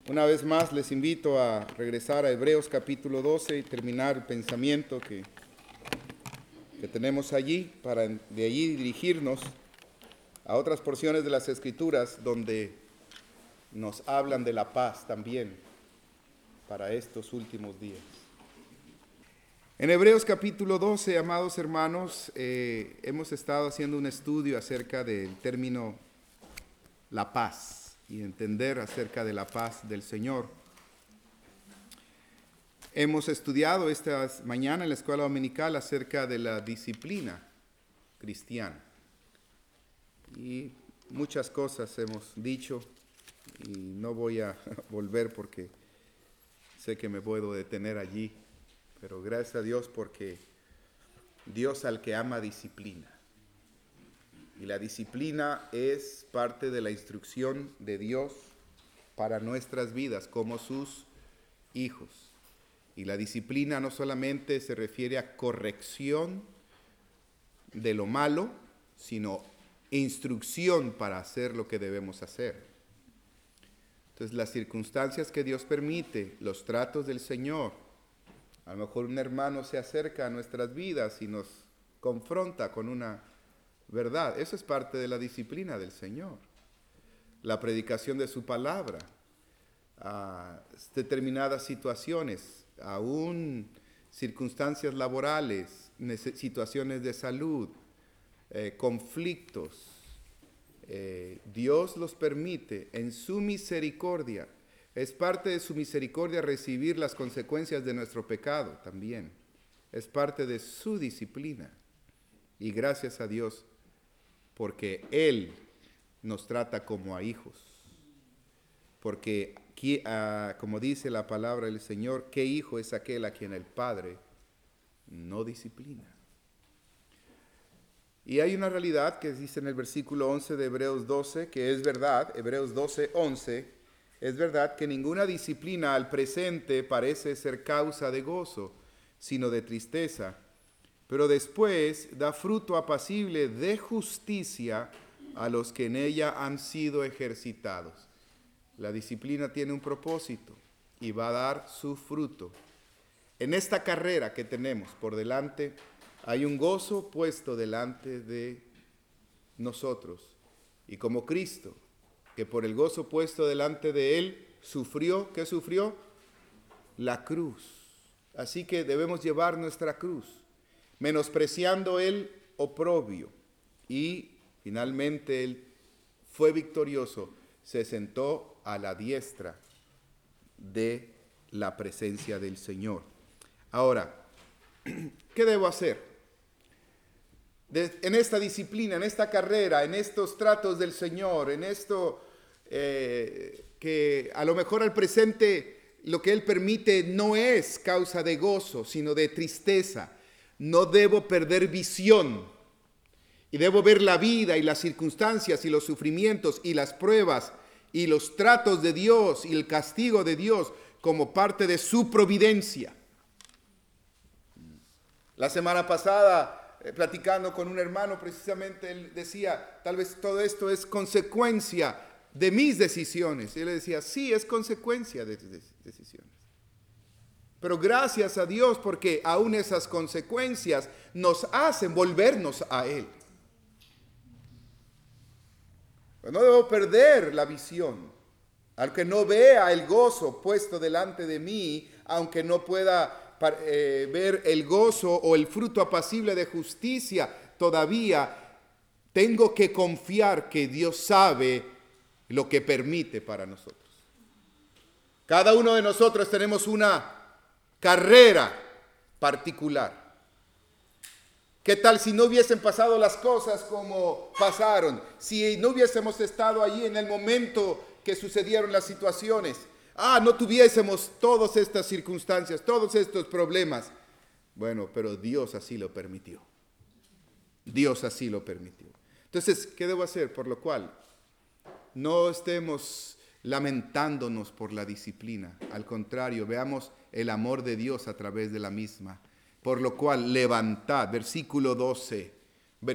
Una vez más les invito a regresar a Hebreos capítulo 12 y terminar el pensamiento que tenemos allí, para de allí dirigirnos a otras porciones de las Escrituras donde nos hablan de la paz también para estos últimos días. En Hebreos capítulo 12, amados hermanos, hemos estado haciendo un estudio acerca del término la paz y entender acerca de la paz del Señor. Hemos estudiado esta mañana en la escuela dominical acerca de la disciplina cristiana. Y muchas cosas hemos dicho y no voy a volver porque sé que me puedo detener allí. Pero gracias a Dios porque Dios al que ama disciplina. Y la disciplina es parte de la instrucción de Dios para nuestras vidas como sus hijos. Y la disciplina no solamente se refiere a corrección de lo malo, sino instrucción para hacer lo que debemos hacer. Entonces, las circunstancias que Dios permite, los tratos del Señor, a lo mejor un hermano se acerca a nuestras vidas y nos confronta con una verdad. Eso es parte de la disciplina del Señor. La predicación de su palabra, determinadas situaciones, aún circunstancias laborales, situaciones de salud, conflictos. Dios los permite en su misericordia. Es parte de su misericordia recibir las consecuencias de nuestro pecado también. Es parte de su disciplina. Y gracias a Dios, porque Él nos trata como a hijos. Porque, como dice la palabra del Señor, ¿qué hijo es aquel a quien el Padre no disciplina? Y hay una realidad que dice en el versículo 11 de Hebreos 12, que es verdad, Hebreos 12, 11, es verdad que ninguna disciplina al presente parece ser causa de gozo, sino de tristeza, pero después da fruto apacible de justicia a los que en ella han sido ejercitados. La disciplina tiene un propósito y va a dar su fruto. En esta carrera que tenemos por delante, hay un gozo puesto delante de nosotros. Y como Cristo, que por el gozo puesto delante de Él, sufrió, ¿qué sufrió? La cruz. Así que debemos llevar nuestra cruz, menospreciando el oprobio. Y finalmente Él fue victorioso, se sentó a la diestra de la presencia del Señor. Ahora, ¿qué debo hacer? En esta disciplina, en esta carrera, en estos tratos del Señor, en esto que a lo mejor al presente lo que Él permite no es causa de gozo, sino de tristeza. No debo perder visión y debo ver la vida y las circunstancias y los sufrimientos y las pruebas y los tratos de Dios y el castigo de Dios como parte de su providencia. La semana pasada, platicando con un hermano, precisamente él decía, tal vez todo esto es consecuencia de mis decisiones. Y él le decía, sí, es consecuencia de tus decisiones. Pero gracias a Dios porque aún esas consecuencias nos hacen volvernos a Él. No debo perder la visión. Aunque no vea el gozo puesto delante de mí, aunque no pueda ver el gozo o el fruto apacible de justicia, todavía tengo que confiar que Dios sabe lo que permite para nosotros. Cada uno de nosotros tenemos una carrera particular. ¿Qué tal si no hubiesen pasado las cosas como pasaron? Si no hubiésemos estado allí en el momento que sucedieron las situaciones. No tuviésemos todas estas circunstancias, todos estos problemas. Bueno, pero Dios así lo permitió. Dios así lo permitió. Entonces, ¿qué debo hacer? Por lo cual, no estemos lamentándonos por la disciplina. Al contrario, veamos el amor de Dios a través de la misma. Por lo cual, levantad, versículo 12,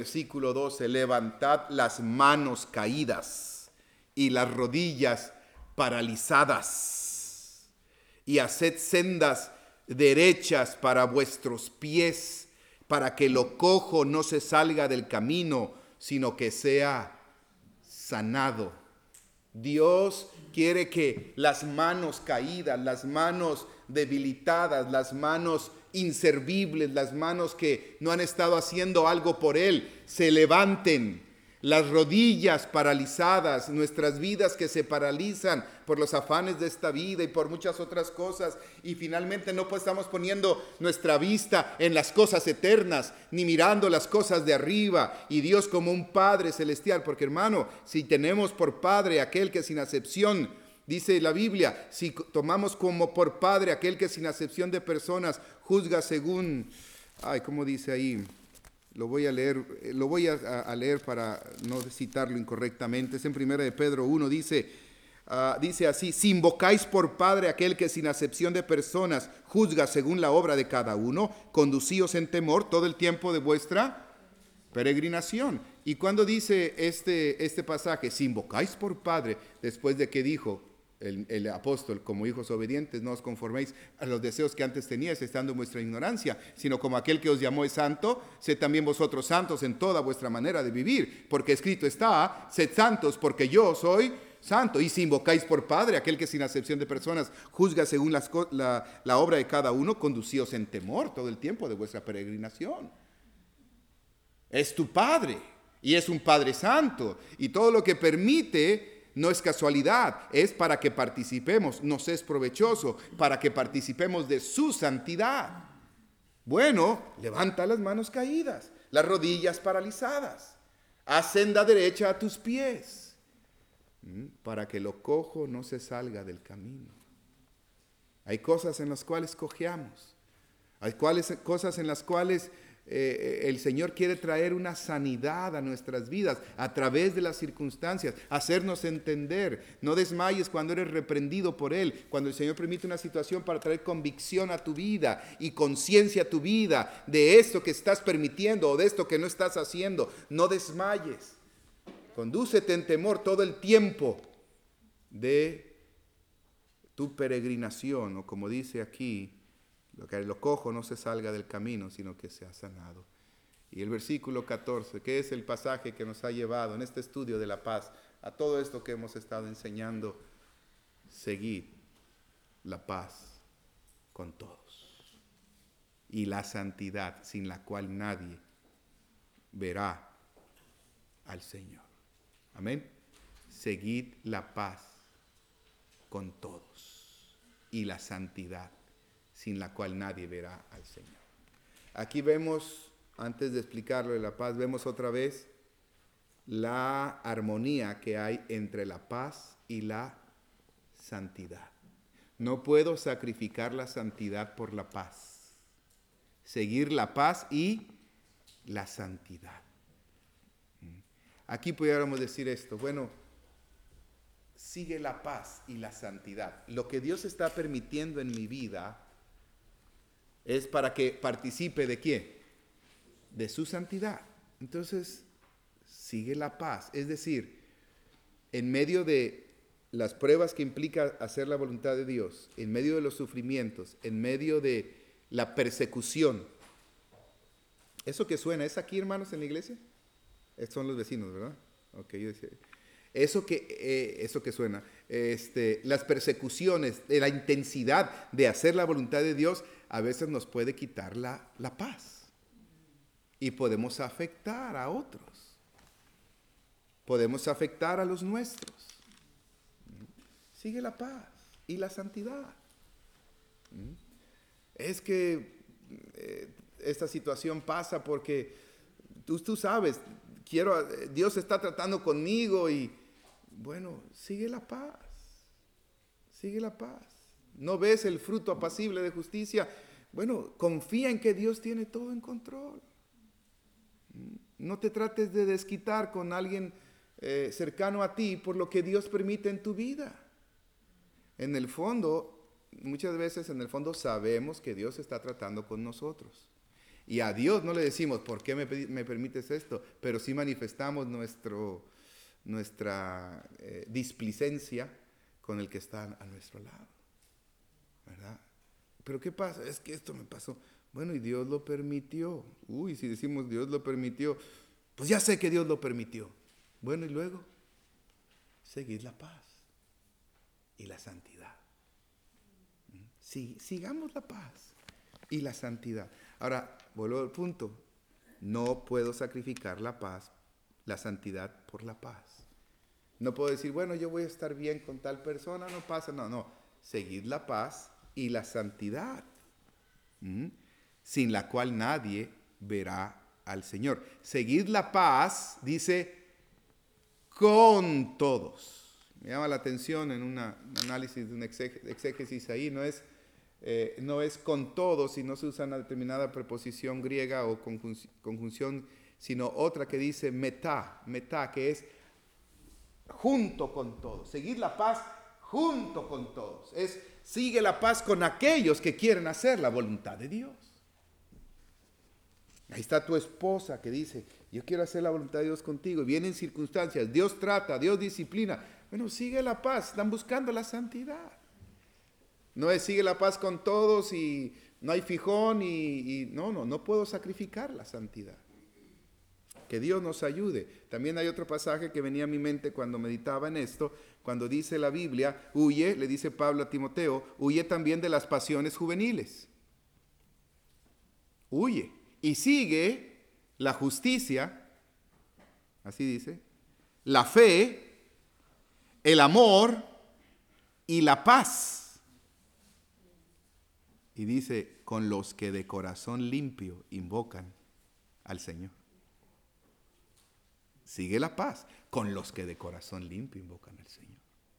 levantad las manos caídas y las rodillas paralizadas, y haced sendas derechas para vuestros pies, para que lo cojo no se salga del camino, sino que sea sanado. Dios quiere que las manos caídas, las manos debilitadas, las manos inservibles, las manos que no han estado haciendo algo por Él, se levanten. Las rodillas paralizadas, nuestras vidas que se paralizan por los afanes de esta vida y por muchas otras cosas. Y finalmente no estamos poniendo nuestra vista en las cosas eternas, ni mirando las cosas de arriba. Y Dios como un Padre celestial, porque hermano, si tenemos por Padre aquel que sin acepción, dice la Biblia, si tomamos como por Padre aquel que sin acepción de personas juzga según, ¿cómo dice ahí? Lo voy a leer para no citarlo incorrectamente. Es en 1 de Pedro 1, dice así: si invocáis por Padre aquel que sin acepción de personas juzga según la obra de cada uno, conducíos en temor todo el tiempo de vuestra peregrinación. Y cuando dice este pasaje, si invocáis por Padre, después de que dijo el apóstol, como hijos obedientes, no os conforméis a los deseos que antes teníais, estando en vuestra ignorancia, sino como aquel que os llamó es santo, sed también vosotros santos en toda vuestra manera de vivir, porque escrito está, sed santos porque yo soy santo. Y si invocáis por Padre aquel que sin acepción de personas juzga según la obra de cada uno, conducíos en temor todo el tiempo de vuestra peregrinación. Es tu Padre y es un Padre santo, y todo lo que permite no es casualidad, es para que participemos, nos es provechoso, para que participemos de su santidad. Bueno, levanta las manos caídas, las rodillas paralizadas, haz senda derecha a tus pies, para que lo cojo no se salga del camino. Hay cosas en las cuales cojeamos, hay cosas en las cuales el Señor quiere traer una sanidad a nuestras vidas a través de las circunstancias, hacernos entender. No desmayes cuando eres reprendido por Él, cuando el Señor permite una situación para traer convicción a tu vida y conciencia a tu vida de esto que estás permitiendo o de esto que no estás haciendo. No desmayes. Condúcete en temor todo el tiempo de tu peregrinación, o como dice aquí, lo cojo no se salga del camino, sino que sea sanado. Y el versículo 14, que es el pasaje que nos ha llevado en este estudio de la paz a todo esto que hemos estado enseñando: seguid la paz con todos y la santidad, sin la cual nadie verá al Señor. Amén. Seguid la paz con todos y la santidad, sin la cual nadie verá al Señor. Aquí vemos, antes de explicarlo de la paz, vemos otra vez la armonía que hay entre la paz y la santidad. No puedo sacrificar la santidad por la paz. Seguir la paz y la santidad. Aquí pudiéramos decir esto: bueno, sigue la paz y la santidad. Lo que Dios está permitiendo en mi vida es para que participe ¿de qué? De su santidad. Entonces, sigue la paz. Es decir, en medio de las pruebas que implica hacer la voluntad de Dios, en medio de los sufrimientos, en medio de la persecución. ¿Eso que suena es aquí, hermanos, en la iglesia? Estos son los vecinos, ¿verdad? Ok, yo decía, eso que suena, las persecuciones, la intensidad de hacer la voluntad de Dios, a veces nos puede quitar la paz. Y podemos afectar a otros. Podemos afectar a los nuestros. Sigue la paz y la santidad. Es que esta situación pasa porque tú sabes, Dios está tratando conmigo y bueno, sigue la paz. Sigue la paz. ¿No ves el fruto apacible de justicia? Bueno, confía en que Dios tiene todo en control. No te trates de desquitar con alguien cercano a ti por lo que Dios permite en tu vida. En el fondo, muchas veces en el fondo sabemos que Dios está tratando con nosotros. Y a Dios no le decimos, ¿por qué me permites esto? Pero sí manifestamos nuestra displicencia, con el que está a nuestro lado, ¿verdad? Pero ¿qué pasa? Es que esto me pasó. Bueno, y Dios lo permitió. Uy, si decimos Dios lo permitió, pues ya sé que Dios lo permitió. Bueno, y luego, seguid la paz y la santidad. Sí, sigamos la paz y la santidad. Ahora, vuelvo al punto. No puedo sacrificar la paz, la santidad por la paz. No puedo decir, bueno, yo voy a estar bien con tal persona, no pasa, no. Seguid la paz y la santidad, sin la cual nadie verá al Señor. Seguid la paz, dice, con todos. Me llama la atención en un análisis de un exégesis ahí, no es con todos, si no se usa una determinada preposición griega o conjunción, sino otra que dice metá, que es junto con todos. Seguir la paz junto con todos. Sigue la paz con aquellos que quieren hacer la voluntad de Dios. Ahí está tu esposa que dice, yo quiero hacer la voluntad de Dios contigo. Vienen circunstancias, Dios trata, Dios disciplina. Bueno, sigue la paz, están buscando la santidad. No es sigue la paz con todos y no hay fijón no puedo sacrificar la santidad. Que Dios nos ayude. También hay otro pasaje que venía a mi mente cuando meditaba en esto, cuando dice la Biblia, huye, le dice Pablo a Timoteo, huye también de las pasiones juveniles. Huye. Y sigue la justicia, así dice, la fe, el amor y la paz. Y dice, con los que de corazón limpio invocan al Señor. Sigue la paz con los que de corazón limpio invocan al Señor.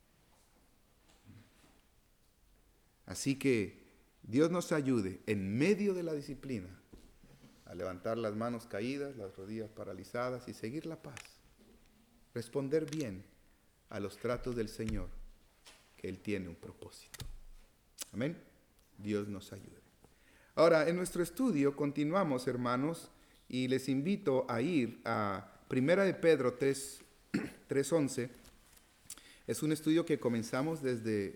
Así que Dios nos ayude en medio de la disciplina a levantar las manos caídas, las rodillas paralizadas y seguir la paz. Responder bien a los tratos del Señor, que Él tiene un propósito. Amén. Dios nos ayude. Ahora, en nuestro estudio continuamos, hermanos, y les invito a ir a Primera de Pedro 3:11. Es un estudio que comenzamos desde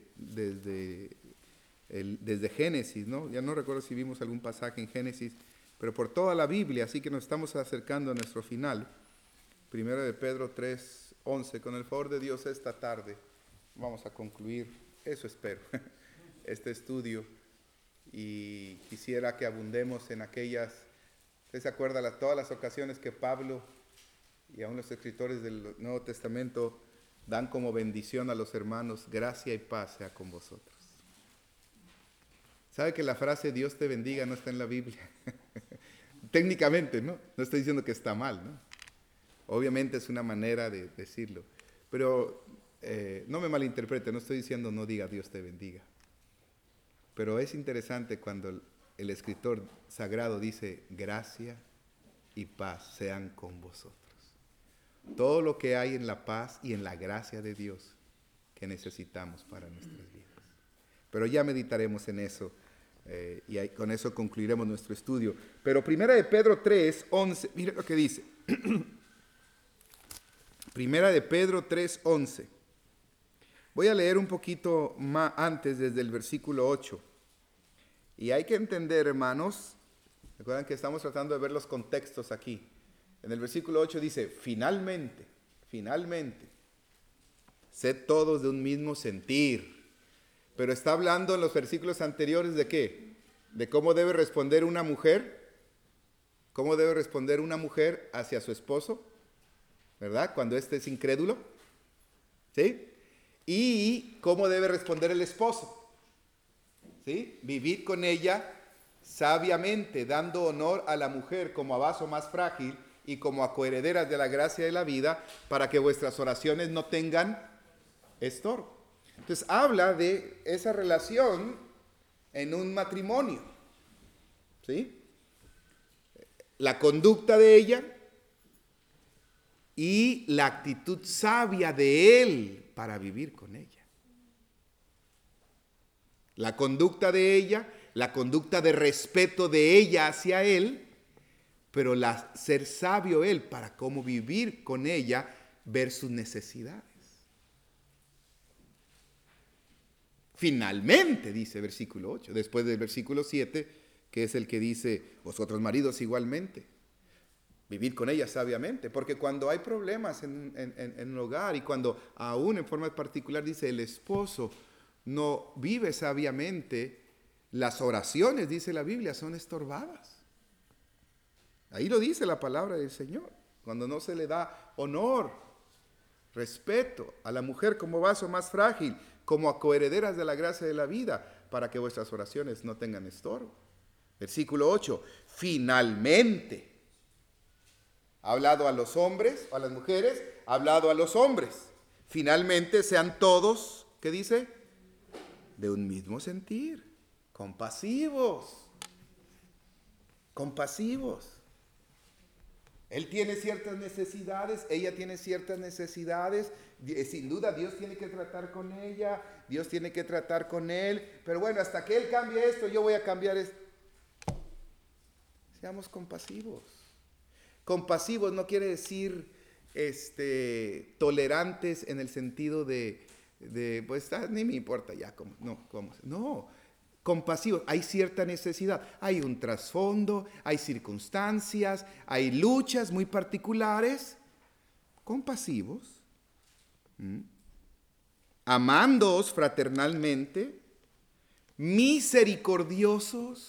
Génesis, ¿no? Ya no recuerdo si vimos algún pasaje en Génesis, pero por toda la Biblia, así que nos estamos acercando a nuestro final. Primera de Pedro 3:11. Con el favor de Dios, esta tarde vamos a concluir, eso espero, este estudio. Y quisiera que abundemos en aquellas, ¿usted se acuerda de todas las ocasiones que Pablo y aún los escritores del Nuevo Testamento dan como bendición a los hermanos, gracia y paz sea con vosotros? ¿Sabe que la frase Dios te bendiga no está en la Biblia? Técnicamente, ¿no? No estoy diciendo que está mal, ¿no? Obviamente es una manera de decirlo. Pero no me malinterprete, no estoy diciendo no diga Dios te bendiga. Pero es interesante cuando el escritor sagrado dice gracia y paz sean con vosotros. Todo lo que hay en la paz y en la gracia de Dios que necesitamos para nuestras vidas. Pero ya meditaremos en eso y con eso concluiremos nuestro estudio. Pero Primera de Pedro 3:11, mire lo que dice. Primera de Pedro 3:11. Voy a leer un poquito más antes desde el versículo 8. Y hay que entender, hermanos, recuerdan que estamos tratando de ver los contextos aquí. En el versículo 8 dice, finalmente, sed todos de un mismo sentir. Pero está hablando en los versículos anteriores de ¿qué? De cómo debe responder una mujer. ¿Cómo debe responder una mujer hacia su esposo? ¿Verdad? Cuando éste es incrédulo. ¿Sí? Y cómo debe responder el esposo. ¿Sí? Vivir con ella sabiamente, dando honor a la mujer como a vaso más frágil y como a coherederas de la gracia de la vida, para que vuestras oraciones no tengan estorbo. Entonces habla de esa relación en un matrimonio. ¿Sí? La conducta de ella y la actitud sabia de él para vivir con ella. La conducta de ella, la conducta de respeto de ella hacia él, pero ser sabio él para cómo vivir con ella, ver sus necesidades. Finalmente, dice versículo 8, después del versículo 7, que es el que dice, vosotros maridos igualmente, vivid con ella sabiamente, porque cuando hay problemas en un hogar y cuando aún en forma particular dice el esposo no vive sabiamente, las oraciones, dice la Biblia, son estorbadas. Ahí lo dice la palabra del Señor, cuando no se le da honor, respeto a la mujer como vaso más frágil, como a coherederas de la gracia de la vida, para que vuestras oraciones no tengan estorbo. Versículo 8, finalmente, ha hablado a los hombres, a las mujeres, ha hablado a los hombres. Finalmente sean todos, ¿qué dice? De un mismo sentir, compasivos, compasivos. Él tiene ciertas necesidades, ella tiene ciertas necesidades, sin duda Dios tiene que tratar con ella, Dios tiene que tratar con él, pero bueno, hasta que él cambie esto, yo voy a cambiar esto. Seamos compasivos. Compasivos no quiere decir tolerantes en el sentido de pues ni me importa ya, no. Compasivos, hay cierta necesidad, hay un trasfondo, hay circunstancias, hay luchas muy particulares. Compasivos, amándoos fraternalmente, misericordiosos,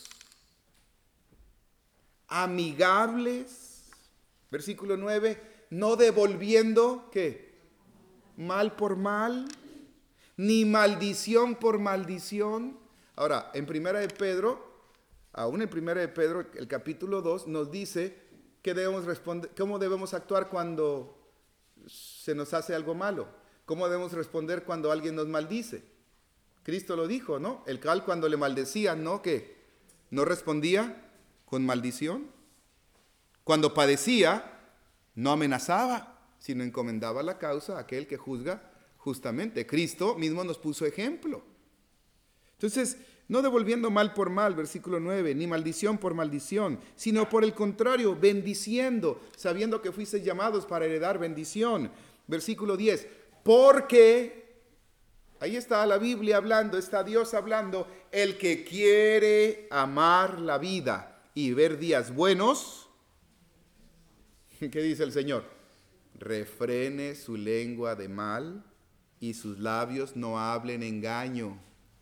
amigables. Versículo 9, no devolviendo, ¿qué? Mal por mal, ni maldición por maldición. Ahora, en Primera de Pedro, aún en Primera de Pedro, el capítulo 2, nos dice que debemos responder, cómo debemos actuar cuando se nos hace algo malo. Cómo debemos responder cuando alguien nos maldice. Cristo lo dijo, ¿no? El cual cuando le maldecían, ¿no? ¿Qué? No respondía con maldición. Cuando padecía, no amenazaba, sino encomendaba la causa a aquel que juzga justamente. Cristo mismo nos puso ejemplo. Entonces, no devolviendo mal por mal, versículo 9, ni maldición por maldición, sino por el contrario, bendiciendo, sabiendo que fuisteis llamados para heredar bendición. Versículo 10, porque, ahí está la Biblia hablando, está Dios hablando, el que quiere amar la vida y ver días buenos, ¿qué dice el Señor? Refrene su lengua de mal y sus labios no hablen engaño.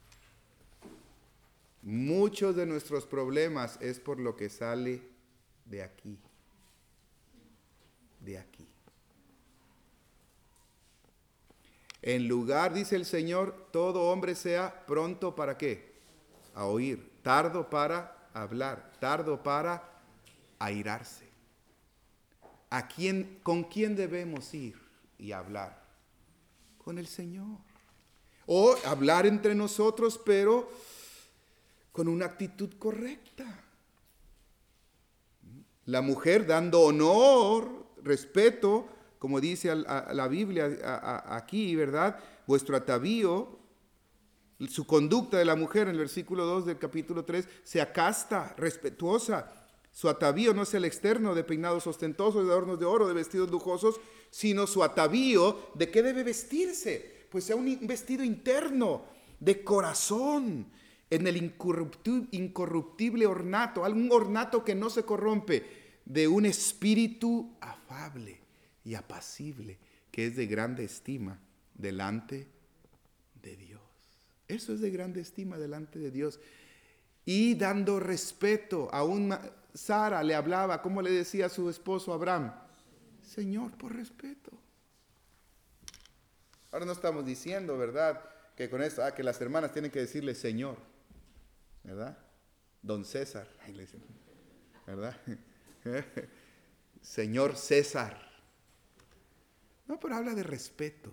Muchos de nuestros problemas es por lo que sale de aquí. De aquí. En lugar, dice el Señor, todo hombre sea pronto para qué? A oír, tardo para hablar, tardo para airarse. ¿Con quién debemos ir y hablar? Con el Señor. O hablar entre nosotros, pero con una actitud correcta. La mujer dando honor, respeto, como dice la Biblia aquí, ¿verdad? Vuestro atavío, su conducta de la mujer en el versículo 2 del capítulo 3, sea casta, respetuosa. Su atavío no es el externo de peinados ostentosos, de adornos de oro, de vestidos lujosos, sino su atavío, ¿de qué debe vestirse? Pues sea un vestido interno, de corazón, en el incorruptible ornato, algún ornato que no se corrompe, de un espíritu afable y apacible, que es de grande estima delante de Dios. Eso es de grande estima delante de Dios. Y dando respeto, aún Sara le hablaba, ¿cómo le decía a su esposo Abraham? Señor, por respeto. Ahora no estamos diciendo, ¿verdad?, que con esto, que las hermanas tienen que decirle Señor, ¿verdad? Don César, ¿verdad? Señor César. No, pero habla de respeto.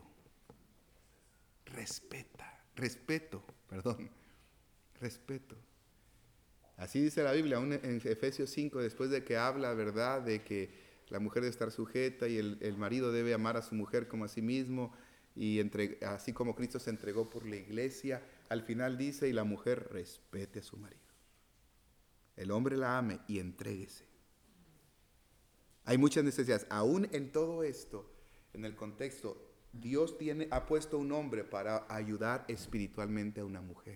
Respeto. Así dice la Biblia, aún en Efesios 5, después de que habla, ¿verdad?, de que la mujer debe estar sujeta y el marido debe amar a su mujer como a sí mismo, y así como Cristo se entregó por la iglesia, al final dice, y la mujer respete a su marido. El hombre la ame y entréguese. Hay muchas necesidades. Aún en todo esto, en el contexto, Dios ha puesto un hombre para ayudar espiritualmente a una mujer.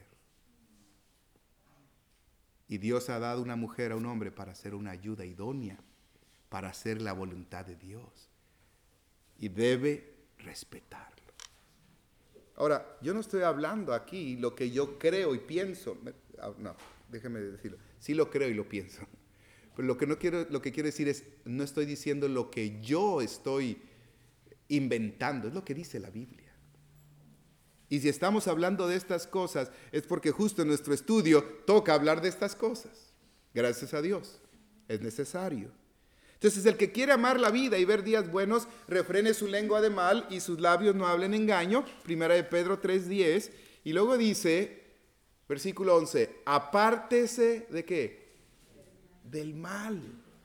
Y Dios ha dado una mujer a un hombre para hacer una ayuda idónea, para hacer la voluntad de Dios. Y debe respetarlo. Ahora, yo no estoy hablando aquí lo que yo creo y pienso. No, déjeme decirlo. Sí lo creo y lo pienso. Pero lo que quiero decir es, no estoy diciendo lo que yo estoy inventando, es lo que dice la Biblia. Y si estamos hablando de estas cosas, es porque justo en nuestro estudio toca hablar de estas cosas. Gracias a Dios. Es necesario. Entonces, el que quiere amar la vida y ver días buenos, refrene su lengua de mal y sus labios no hablen engaño. Primera de Pedro 3:10. Y luego dice, versículo 11, apártese ¿de qué? Del mal.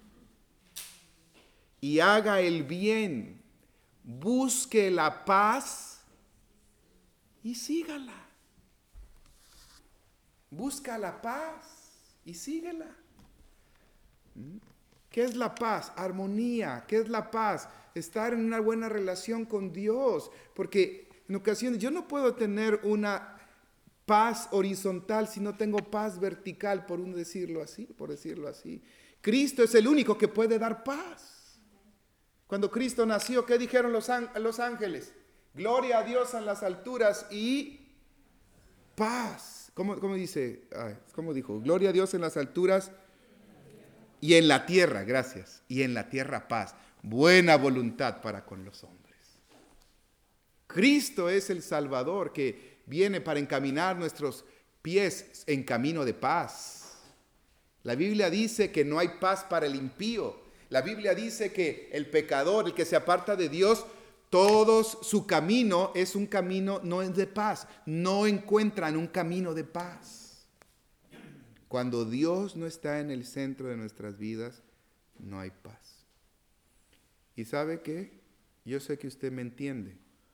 Y haga el bien. Busque la paz y sígala. Busca la paz y síguela. ¿Qué es la paz? Armonía. ¿Qué es la paz? Estar en una buena relación con Dios. Porque en ocasiones yo no puedo tener una paz horizontal si no tengo paz vertical, por decirlo así. Cristo es el único que puede dar paz. Cuando Cristo nació, ¿qué dijeron los ángeles? Gloria a Dios en las alturas y paz. ¿Cómo dice? ¿Cómo dijo? Gloria a Dios en las alturas y en la tierra, gracias. Y en la tierra paz. Buena voluntad para con los hombres. Cristo es el Salvador que viene para encaminar nuestros pies en camino de paz. La Biblia dice que no hay paz para el impío. La Biblia dice que el pecador, el que se aparta de Dios, su camino es un camino no es de paz. No encuentran un camino de paz. Cuando Dios no está en el centro de nuestras vidas, no hay paz. ¿Y sabe qué? Yo sé que usted me entiende.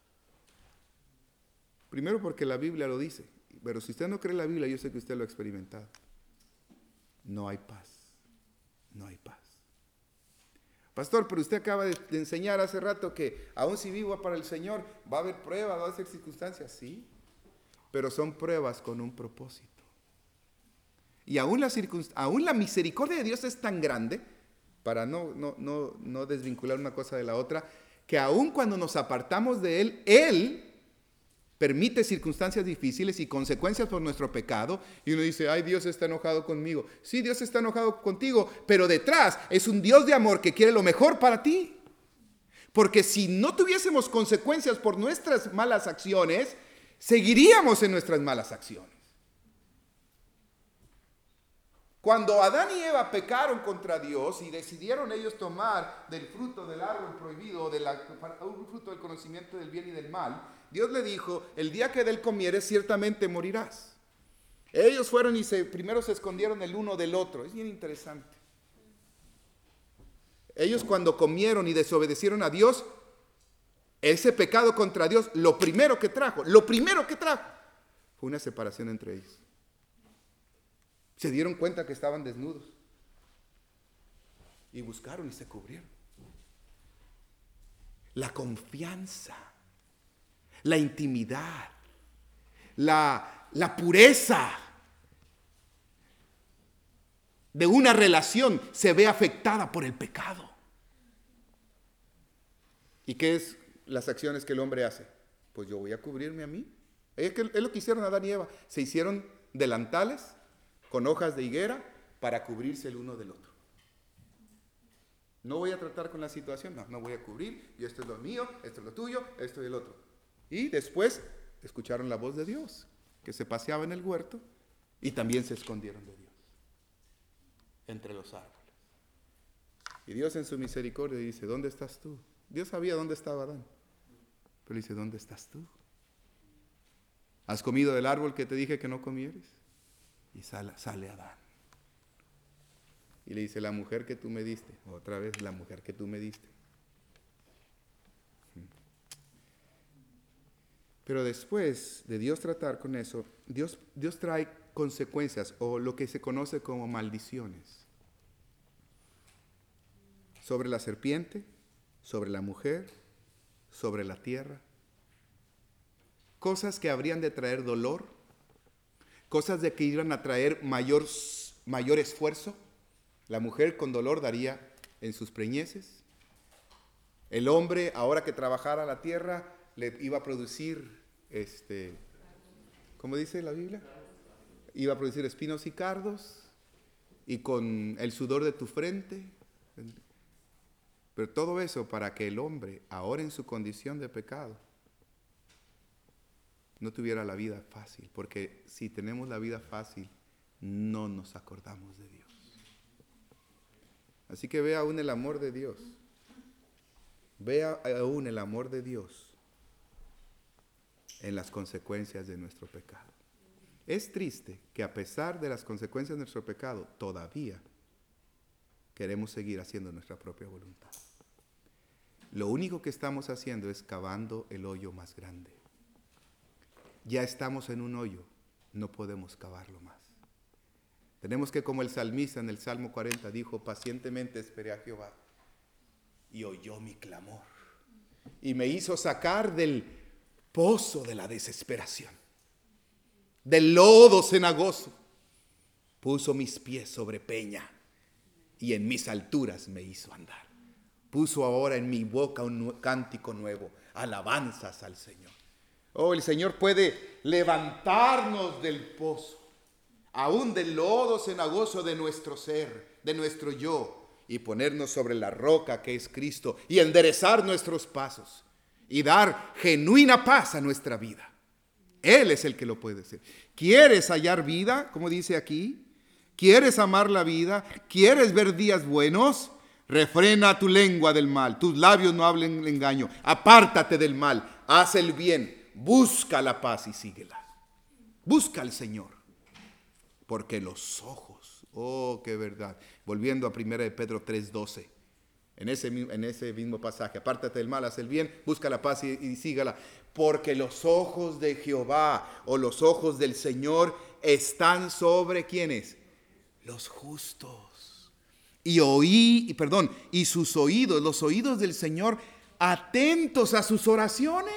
Primero porque la Biblia lo dice. Pero si usted no cree la Biblia, yo sé que usted lo ha experimentado. No hay paz. No hay paz. Pastor, pero usted acaba de enseñar hace rato que aun si vivo para el Señor, va a haber pruebas, va a haber circunstancias. Sí, pero son pruebas con un propósito. Y aún la misericordia de Dios es tan grande, para no desvincular una cosa de la otra, que aun cuando nos apartamos de Él permite circunstancias difíciles y consecuencias por nuestro pecado. Y uno dice, ay, Dios está enojado conmigo. Sí, Dios está enojado contigo, pero detrás es un Dios de amor que quiere lo mejor para ti. Porque si no tuviésemos consecuencias por nuestras malas acciones, seguiríamos en nuestras malas acciones. Cuando Adán y Eva pecaron contra Dios y decidieron ellos tomar del fruto del árbol prohibido, un fruto del conocimiento del bien y del mal, Dios le dijo, el día que de él comieres ciertamente morirás. Ellos fueron y primero se escondieron el uno del otro. Es bien interesante. Ellos cuando comieron y desobedecieron a Dios, ese pecado contra Dios, lo primero que trajo fue una separación entre ellos. Se dieron cuenta que estaban desnudos y buscaron y se cubrieron. La confianza, la intimidad, la pureza de una relación se ve afectada por el pecado. ¿Y qué es las acciones que el hombre hace? Pues yo voy a cubrirme a mí. Es lo que hicieron Adán y Eva. Se hicieron delantales con hojas de higuera para cubrirse el uno del otro. No voy a tratar con la situación, no voy a cubrir, y esto es lo mío, esto es lo tuyo, esto y el otro. Y después escucharon la voz de Dios, que se paseaba en el huerto, y también se escondieron de Dios, entre los árboles. Y Dios en su misericordia dice, ¿dónde estás tú? Dios sabía dónde estaba Adán, pero dice, ¿dónde estás tú? ¿Has comido del árbol que te dije que no comieres? Y sale Adán. Y le dice, la mujer que tú me diste. Otra vez, la mujer que tú me diste. Pero después de Dios tratar con eso, Dios trae consecuencias o lo que se conoce como maldiciones. Sobre la serpiente, sobre la mujer, sobre la tierra cosas que habrían de traer dolor, cosas de que iban a traer mayor esfuerzo. La mujer con dolor daría en sus preñeces. El hombre, ahora que trabajara la tierra, le iba a producir, ¿cómo dice la Biblia? Iba a producir espinos y cardos, y con el sudor de tu frente. Pero todo eso para que el hombre, ahora en su condición de pecado, no tuviera la vida fácil. Porque si tenemos la vida fácil, no nos acordamos de Dios. Así que vea aún el amor de Dios. Vea aún el amor de Dios en las consecuencias de nuestro pecado. Es triste que a pesar de las consecuencias de nuestro pecado, todavía queremos seguir haciendo nuestra propia voluntad. Lo único que estamos haciendo es cavando el hoyo más grande. Ya estamos en un hoyo, no podemos cavarlo más. Tenemos que, como el salmista en el Salmo 40 dijo, pacientemente esperé a Jehová y oyó mi clamor y me hizo sacar del pozo de la desesperación, del lodo cenagoso. Puso mis pies sobre peña y en mis alturas me hizo andar. Puso ahora en mi boca un cántico nuevo, alabanzas al Señor. Oh, el Señor puede levantarnos del pozo, aún del lodo cenagoso de nuestro ser, de nuestro yo, y ponernos sobre la roca que es Cristo y enderezar nuestros pasos y dar genuina paz a nuestra vida. Él es el que lo puede hacer. ¿Quieres hallar vida? Como dice aquí. ¿Quieres amar la vida? ¿Quieres ver días buenos? Refrena tu lengua del mal. Tus labios no hablen engaño. Apártate del mal. Haz el bien. Busca la paz y síguela. Busca al Señor. Porque los ojos, oh, qué verdad. Volviendo a 1 de Pedro 3:12. En ese mismo pasaje, apártate del mal, haz el bien, busca la paz y sígala. Porque los ojos de Jehová o los ojos del Señor están sobre ¿quiénes? Los justos. Y sus oídos, los oídos del Señor, atentos a sus oraciones.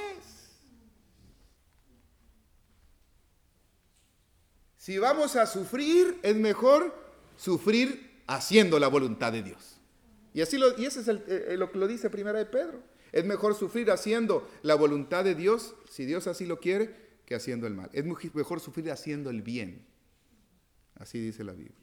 Si vamos a sufrir, es mejor sufrir haciendo la voluntad de Dios. Y eso es lo que lo dice 1 de Pedro. Es mejor sufrir haciendo la voluntad de Dios, si Dios así lo quiere, que haciendo el mal. Es mejor sufrir haciendo el bien. Así dice la Biblia.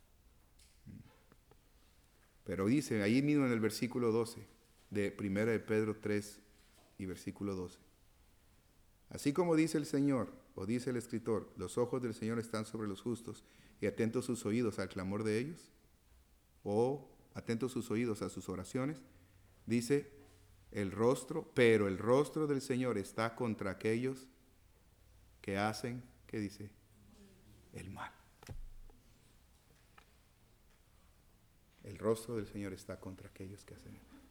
Pero dice ahí mismo en el versículo 12 de 1 de Pedro 3 y versículo 12. Así como dice el Señor, o dice el escritor, los ojos del Señor están sobre los justos y atentos sus oídos al clamor de ellos, o atentos sus oídos a sus oraciones, dice pero el rostro del Señor está contra aquellos que hacen, ¿qué dice? El mal. El rostro del Señor está contra aquellos que hacen el mal.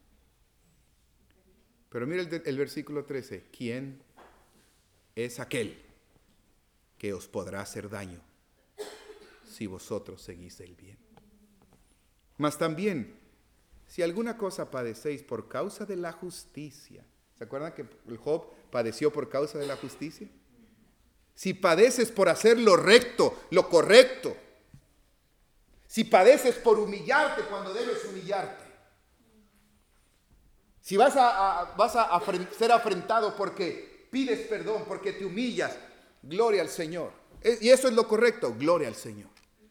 Pero mira el versículo 13, ¿quién es aquel que os podrá hacer daño si vosotros seguís el bien? Mas también, si alguna cosa padecéis por causa de la justicia, ¿se acuerdan que Job padeció por causa de la justicia? Si padeces por hacer lo recto, lo correcto, si padeces por humillarte cuando debes humillarte, si vas a ser afrentado porque pides perdón, porque te humillas, gloria al Señor. Y eso es lo correcto, gloria al Señor.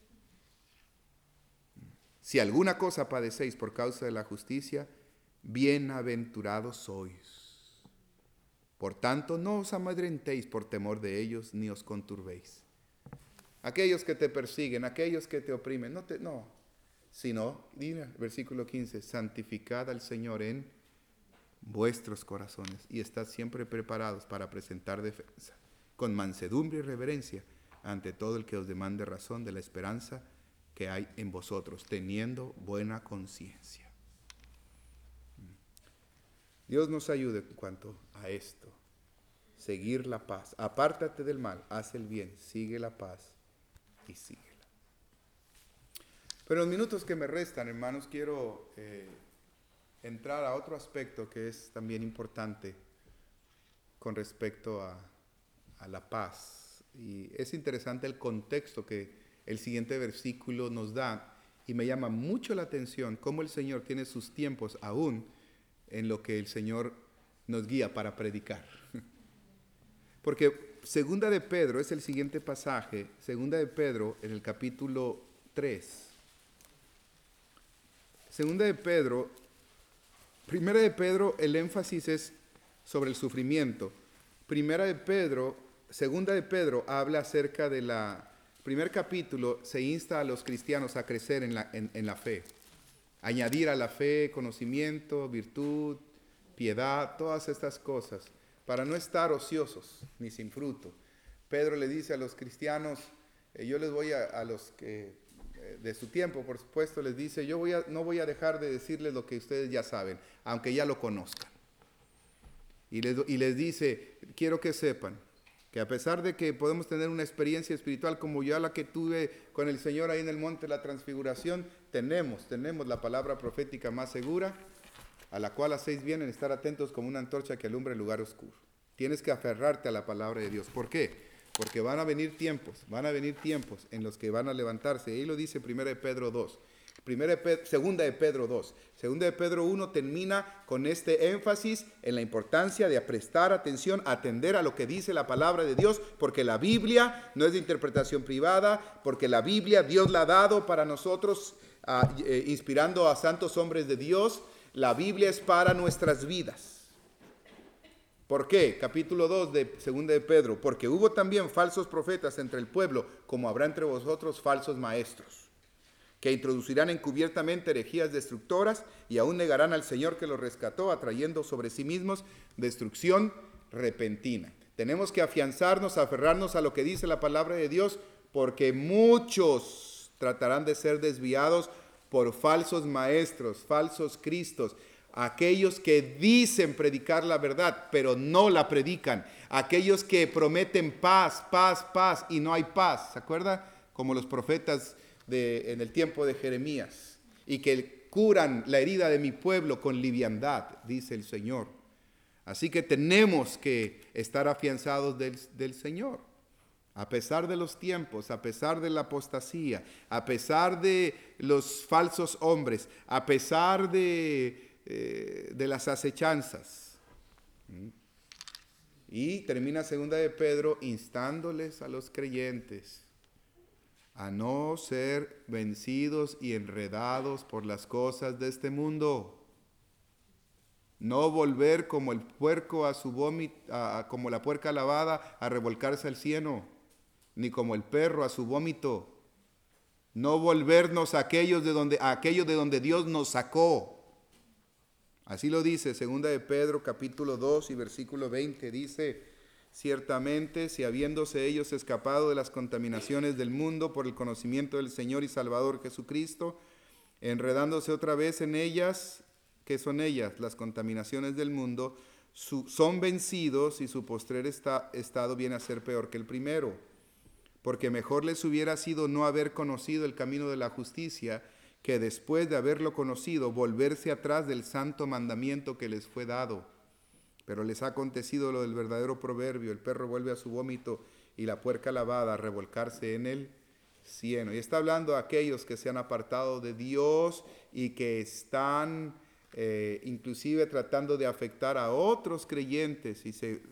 Si alguna cosa padecéis por causa de la justicia, bienaventurados sois. Por tanto, no os amedrentéis por temor de ellos, ni os conturbéis. Aquellos que te persiguen, aquellos que te oprimen, sino, mira, versículo 15, santificad al Señor en vuestros corazones y estad siempre preparados para presentar defensa, con mansedumbre y reverencia, ante todo el que os demande razón de la esperanza que hay en vosotros, teniendo buena conciencia. Dios nos ayude en cuanto a esto. Seguir la paz. Apártate del mal, haz el bien, sigue la paz y síguela. Pero en los minutos que me restan, hermanos, quiero entrar a otro aspecto que es también importante con respecto a a la paz. Y es interesante el contexto que el siguiente versículo nos da, y me llama mucho la atención cómo el Señor tiene sus tiempos aún en lo que el Señor nos guía para predicar. Porque segunda de Pedro es el siguiente pasaje, segunda de Pedro en el capítulo 3. Segunda de Pedro, primera de Pedro, el énfasis es sobre el sufrimiento. Primera de Pedro, segunda de Pedro habla acerca de primer capítulo, se insta a los cristianos a crecer en la fe. Añadir a la fe conocimiento, virtud, piedad, todas estas cosas, para no estar ociosos ni sin fruto. Pedro le dice a los cristianos, yo les voy a los que de su tiempo, por supuesto, les dice, no voy a dejar de decirles lo que ustedes ya saben, aunque ya lo conozcan. Y les dice, quiero que sepan que a pesar de que podemos tener una experiencia espiritual como ya la que tuve con el Señor ahí en el monte de la transfiguración, tenemos la palabra profética más segura, a la cual hacéis bien en estar atentos como una antorcha que alumbra el lugar oscuro. Tienes que aferrarte a la palabra de Dios. ¿Por qué? Porque van a venir tiempos en los que van a levantarse. Ahí lo dice Primera de Pedro 2. Segunda de Pedro 2. Segunda de Pedro 1 termina con este énfasis en la importancia de prestar atención, atender a lo que dice la palabra de Dios, porque la Biblia no es de interpretación privada, porque la Biblia Dios la ha dado para nosotros, inspirando a santos hombres de Dios. La Biblia es para nuestras vidas. ¿Por qué? Capítulo 2 de segunda de Pedro. Porque hubo también falsos profetas entre el pueblo, como habrá entre vosotros falsos maestros, que introducirán encubiertamente herejías destructoras y aún negarán al Señor que los rescató, atrayendo sobre sí mismos destrucción repentina. Tenemos que afianzarnos, aferrarnos a lo que dice la palabra de Dios, porque muchos tratarán de ser desviados por falsos maestros, falsos cristos, aquellos que dicen predicar la verdad, pero no la predican, aquellos que prometen paz, paz, paz, y no hay paz. ¿Se acuerda? Como los profetas en el tiempo de Jeremías, y que curan la herida de mi pueblo con liviandad, dice el Señor. Así que tenemos que estar afianzados del Señor, a pesar de los tiempos, a pesar de la apostasía, a pesar de los falsos hombres, a pesar de las acechanzas. Y termina segunda de Pedro instándoles a los creyentes a no ser vencidos y enredados por las cosas de este mundo. No volver como el puerco a su vómito, como la puerca lavada a revolcarse al cieno, ni como el perro a su vómito. No volvernos a aquello de donde Dios nos sacó. Así lo dice segunda de Pedro capítulo 2 y versículo 20. Dice, ciertamente, si habiéndose ellos escapado de las contaminaciones del mundo por el conocimiento del Señor y Salvador Jesucristo, enredándose otra vez en ellas, ¿qué son ellas? Las contaminaciones del mundo, son vencidos y su postrer estado viene a ser peor que el primero. Porque mejor les hubiera sido no haber conocido el camino de la justicia, que después de haberlo conocido, volverse atrás del santo mandamiento que les fue dado. Pero les ha acontecido lo del verdadero proverbio, el perro vuelve a su vómito y la puerca lavada a revolcarse en el cieno. Y está hablando a aquellos que se han apartado de Dios y que están inclusive tratando de afectar a otros creyentes y se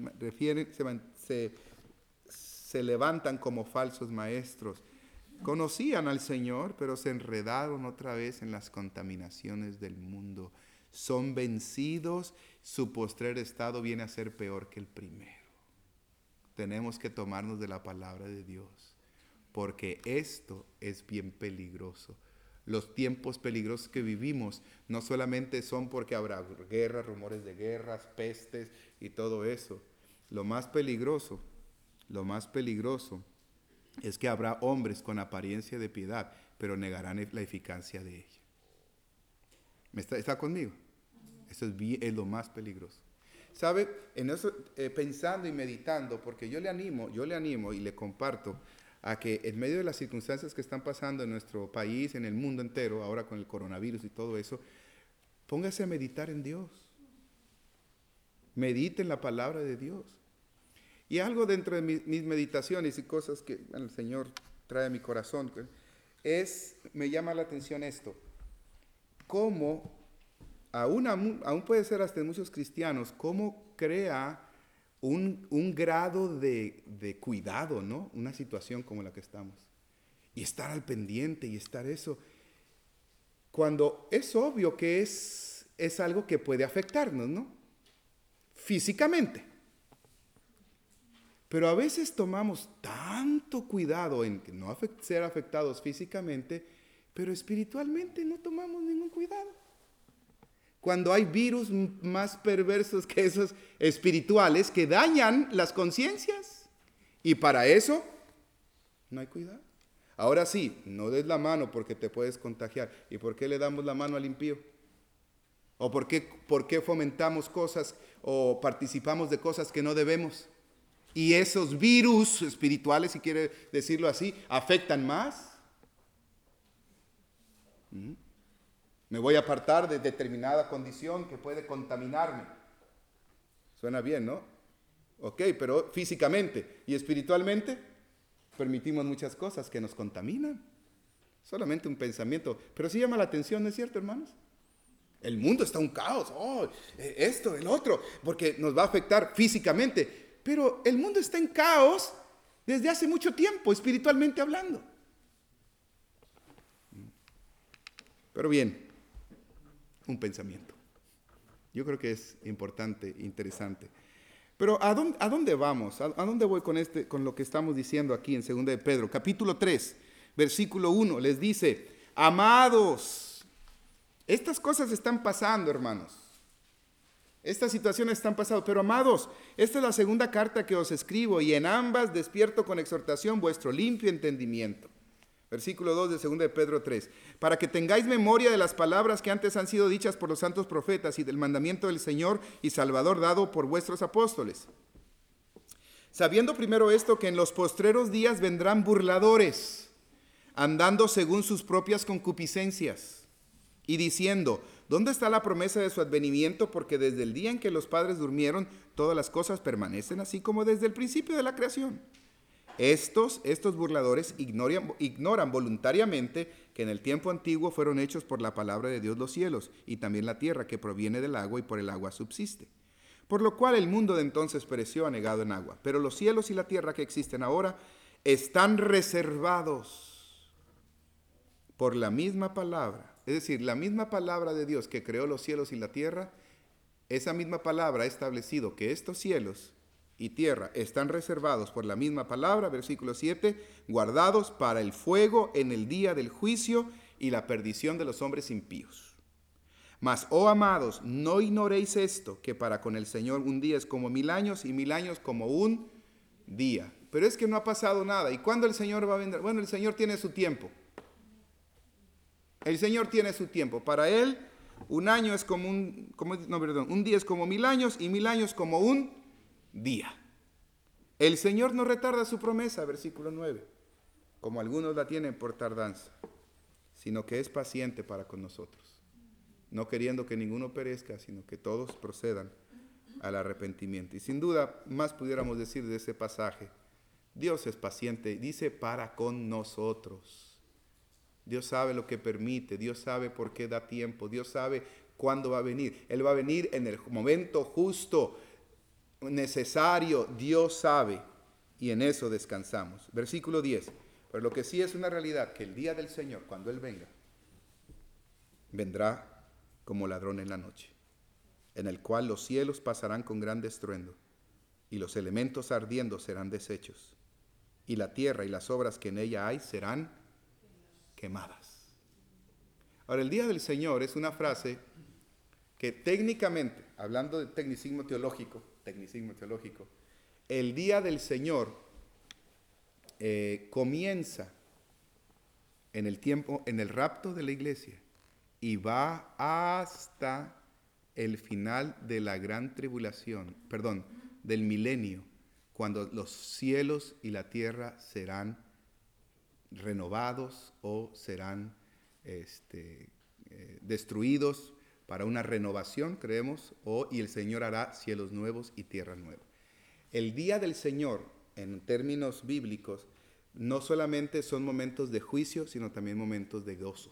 levantan como falsos maestros. Conocían al Señor, pero se enredaron otra vez en las contaminaciones del mundo. Son vencidos, su postrer estado viene a ser peor que el primero. Tenemos que tomarnos de la palabra de Dios, porque esto es bien peligroso. Los tiempos peligrosos que vivimos no solamente son porque habrá guerras, rumores de guerras, pestes y todo eso. Lo más peligroso es que habrá hombres con apariencia de piedad, pero negarán la eficacia de ella. ¿Está conmigo? Eso es lo más peligroso. ¿Sabe? En eso, pensando y meditando, porque yo le animo y le comparto a que en medio de las circunstancias que están pasando en nuestro país, en el mundo entero, ahora con el coronavirus y todo eso, póngase a meditar en Dios. Medite en la palabra de Dios. Y algo dentro de mis meditaciones y cosas que el Señor trae a mi corazón, me llama la atención esto, cómo, aún puede ser hasta en muchos cristianos, cómo crea un grado de cuidado, ¿no? Una situación como la que estamos. Y estar al pendiente y estar eso. Cuando es obvio que es algo que puede afectarnos, ¿no? Físicamente. Pero a veces tomamos tanto cuidado en que no ser afectados físicamente, pero espiritualmente no tomamos ningún cuidado. Cuando hay virus más perversos que esos espirituales que dañan las conciencias. Y para eso no hay cuidado. Ahora sí, no des la mano porque te puedes contagiar. ¿Y por qué le damos la mano al impío? ¿O por qué fomentamos cosas o participamos de cosas que no debemos? Y esos virus espirituales, si quiere decirlo así, afectan más. Me voy a apartar de determinada condición que puede contaminarme. Suena bien, ¿no? Ok, pero físicamente y espiritualmente permitimos muchas cosas que nos contaminan. Solamente un pensamiento. Pero sí llama la atención, ¿no es cierto, hermanos? El mundo está un caos. Oh, esto, el otro. Porque nos va a afectar físicamente. Pero el mundo está en caos desde hace mucho tiempo, espiritualmente hablando. Pero bien, un pensamiento. Yo creo que es importante, interesante. Pero ¿a dónde vamos? ¿A dónde voy con lo que estamos diciendo aquí en 2 de Pedro? Capítulo 3, versículo 1, les dice, amados, estas cosas están pasando, hermanos. Estas situaciones están pasando, pero amados, esta es la segunda carta que os escribo y en ambas despierto con exhortación vuestro limpio entendimiento. Versículo 2 de 2 de Pedro 3. Para que tengáis memoria de las palabras que antes han sido dichas por los santos profetas y del mandamiento del Señor y Salvador dado por vuestros apóstoles. Sabiendo primero esto, que en los postreros días vendrán burladores, andando según sus propias concupiscencias, y diciendo, ¿dónde está la promesa de su advenimiento? Porque desde el día en que los padres durmieron, todas las cosas permanecen así como desde el principio de la creación. Estos burladores ignoran voluntariamente que en el tiempo antiguo fueron hechos por la palabra de Dios los cielos y también la tierra que proviene del agua y por el agua subsiste. Por lo cual el mundo de entonces pereció anegado en agua. Pero los cielos y la tierra que existen ahora están reservados por la misma palabra. Es decir, la misma palabra de Dios que creó los cielos y la tierra, esa misma palabra ha establecido que estos cielos y tierra están reservados por la misma palabra, versículo 7, guardados para el fuego en el día del juicio y la perdición de los hombres impíos. Mas, oh amados, no ignoréis esto, que para con el Señor un día es como 1000 años y 1000 años como un día. Pero es que no ha pasado nada. ¿Y cuándo el Señor va a venir? Bueno, el Señor tiene su tiempo. El Señor tiene su tiempo. Para Él, un año es como un día es como 1000 años y 1000 años como un día. El Señor no retarda su promesa, versículo 9, como algunos la tienen por tardanza, sino que es paciente para con nosotros, no queriendo que ninguno perezca, sino que todos procedan al arrepentimiento. Y sin duda, más pudiéramos decir de ese pasaje. Dios es paciente, dice para con nosotros. Dios sabe lo que permite, Dios sabe por qué da tiempo, Dios sabe cuándo va a venir. Él va a venir en el momento justo, necesario, Dios sabe, y en eso descansamos. Versículo 10. Pero lo que sí es una realidad, que el día del Señor, cuando Él venga, vendrá como ladrón en la noche, en el cual los cielos pasarán con gran estruendo, y los elementos ardiendo serán deshechos, y la tierra y las obras que en ella hay serán quemadas. Ahora, el día del Señor es una frase que técnicamente, hablando de tecnicismo teológico, el día del Señor comienza en el tiempo, en el rapto de la iglesia, y va hasta el final de la gran tribulación, del milenio, cuando los cielos y la tierra serán renovados o serán destruidos para una renovación, creemos, y el Señor hará cielos nuevos y tierra nueva. El día del Señor, en términos bíblicos, no solamente son momentos de juicio, sino también momentos de gozo.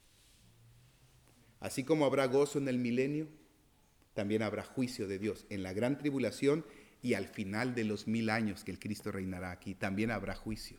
Así como habrá gozo en el milenio, también habrá juicio de Dios en la gran tribulación y al final de los 1000 años que el Cristo reinará aquí, también habrá juicio.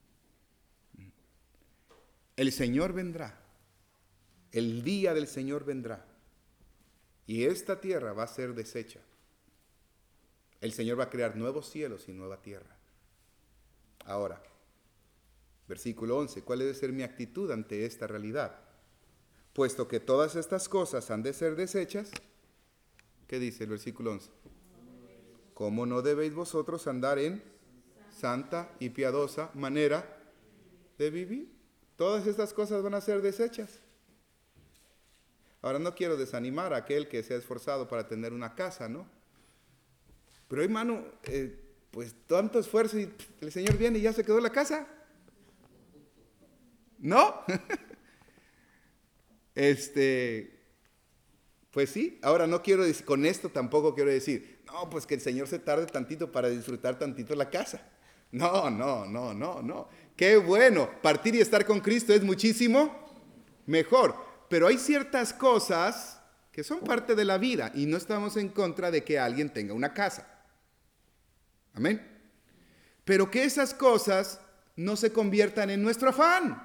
El Señor vendrá, el día del Señor vendrá y esta tierra va a ser deshecha. El Señor va a crear nuevos cielos y nueva tierra. Ahora, versículo 11, ¿cuál debe ser mi actitud ante esta realidad? Puesto que todas estas cosas han de ser deshechas, ¿qué dice el versículo 11? ¿Cómo no debéis vosotros andar en santa y piadosa manera de vivir? Todas estas cosas van a ser deshechas. Ahora no quiero desanimar a aquel que se ha esforzado para tener una casa, ¿no? Pero hermano, pues tanto esfuerzo y el Señor viene y ya se quedó la casa. ¿No? Pues sí, ahora no quiero decir, con esto tampoco quiero decir, no, pues que el Señor se tarde tantito para disfrutar tantito la casa. No. Qué bueno, partir y estar con Cristo es muchísimo mejor. Pero hay ciertas cosas que son parte de la vida y no estamos en contra de que alguien tenga una casa. Amén. Pero que esas cosas no se conviertan en nuestro afán.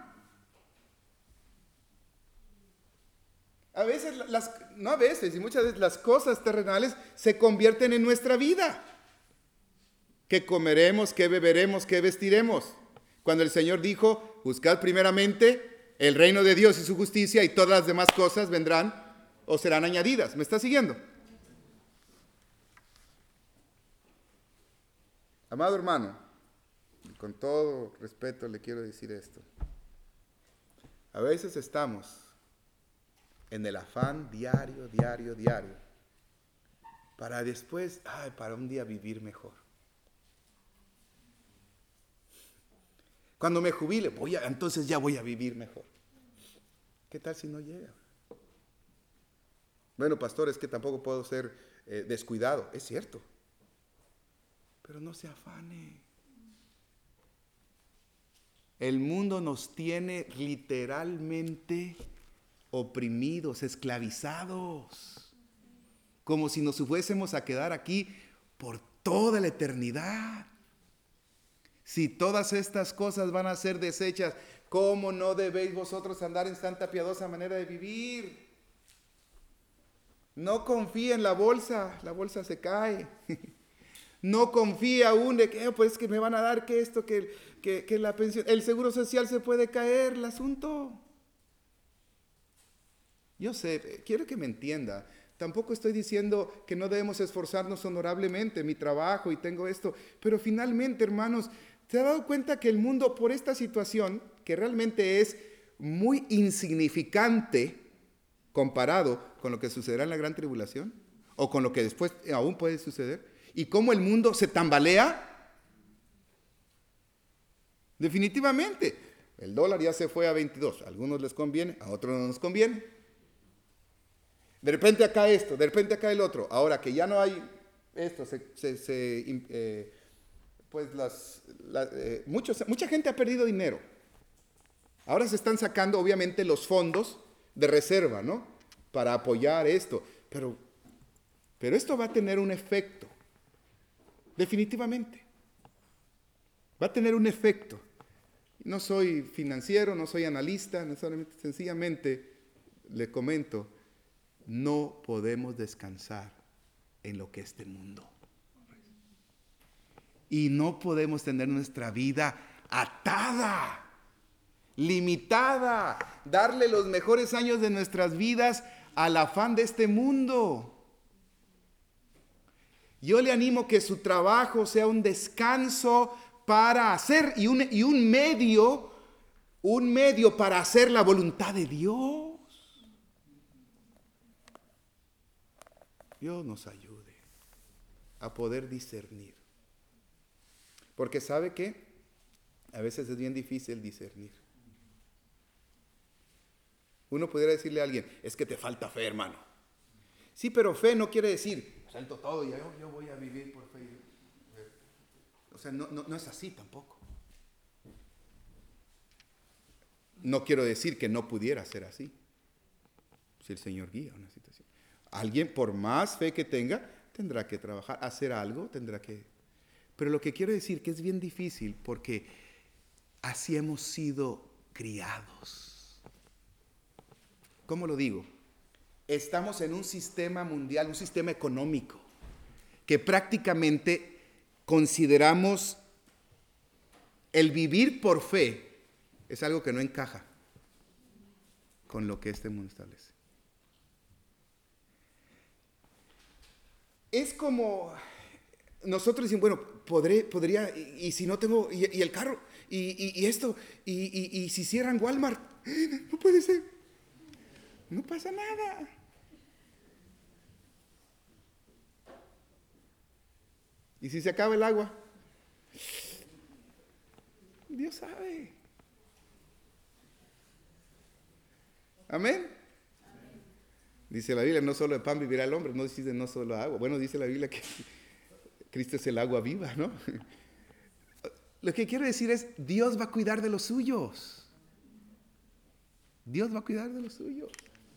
A veces, no a veces, y muchas veces las cosas terrenales se convierten en nuestra vida. ¿Qué comeremos, qué beberemos, qué vestiremos? Cuando el Señor dijo, buscad primeramente el reino de Dios y su justicia y todas las demás cosas vendrán o serán añadidas. ¿Me está siguiendo? Amado hermano, con todo respeto le quiero decir esto. A veces estamos en el afán diario, para después, para un día vivir mejor. Cuando me jubile, entonces ya voy a vivir mejor. ¿Qué tal si no llega? Bueno, pastor, es que tampoco puedo ser descuidado. Es cierto. Pero no se afane. El mundo nos tiene literalmente oprimidos, esclavizados, como si nos fuésemos a quedar aquí por toda la eternidad. Si todas estas cosas van a ser deshechas, ¿cómo no debéis vosotros andar en santa piadosa manera de vivir? No confíe en la bolsa se cae. No confíe aún de que pues que me van a dar que esto, que la pensión, el seguro social se puede caer, el asunto. Yo sé, quiero que me entienda. Tampoco estoy diciendo que no debemos esforzarnos honorablemente, mi trabajo y tengo esto. Pero finalmente, hermanos, ¿se ha dado cuenta que el mundo por esta situación, que realmente es muy insignificante comparado con lo que sucederá en la gran tribulación? O con lo que después aún puede suceder. ¿Y cómo el mundo se tambalea? Definitivamente. El dólar ya se fue a 22. A algunos les conviene, a otros no nos conviene. De repente acá esto, de repente acá el otro. Ahora que ya no hay esto, mucha gente ha perdido dinero. Ahora se están sacando obviamente los fondos de reserva, ¿no? Para apoyar esto. Pero esto va a tener un efecto. Definitivamente. Va a tener un efecto. No soy financiero, no soy analista, sencillamente le comento. No podemos descansar en lo que es este mundo. Y no podemos tener nuestra vida atada, limitada, darle los mejores años de nuestras vidas al afán de este mundo. Yo le animo que su trabajo sea un descanso para hacer y un medio para hacer la voluntad de Dios. Dios nos ayude a poder discernir. Porque ¿sabe qué? A veces es bien difícil discernir. Uno pudiera decirle a alguien, es que te falta fe, hermano. Sí, pero fe no quiere decir, suelto todo y yo voy a vivir por fe. O sea, no es así tampoco. No quiero decir que no pudiera ser así, si el Señor guía una situación. Alguien, por más fe que tenga, tendrá que trabajar, hacer algo, tendrá que... Pero lo que quiero decir que es bien difícil porque así hemos sido criados. ¿Cómo lo digo? Estamos en un sistema mundial, un sistema económico, que prácticamente consideramos el vivir por fe es algo que no encaja con lo que este mundo establece. Es como nosotros decimos, bueno, podría, y si no tengo, y el carro, y esto, y si cierran Walmart, no puede ser, no pasa nada. Y si se acaba el agua, Dios sabe. Amén. Dice la Biblia, no solo de pan vivirá el hombre, no dice no solo de agua. Bueno, dice la Biblia que Cristo es el agua viva, ¿no? Lo que quiero decir es, Dios va a cuidar de los suyos. Dios va a cuidar de los suyos.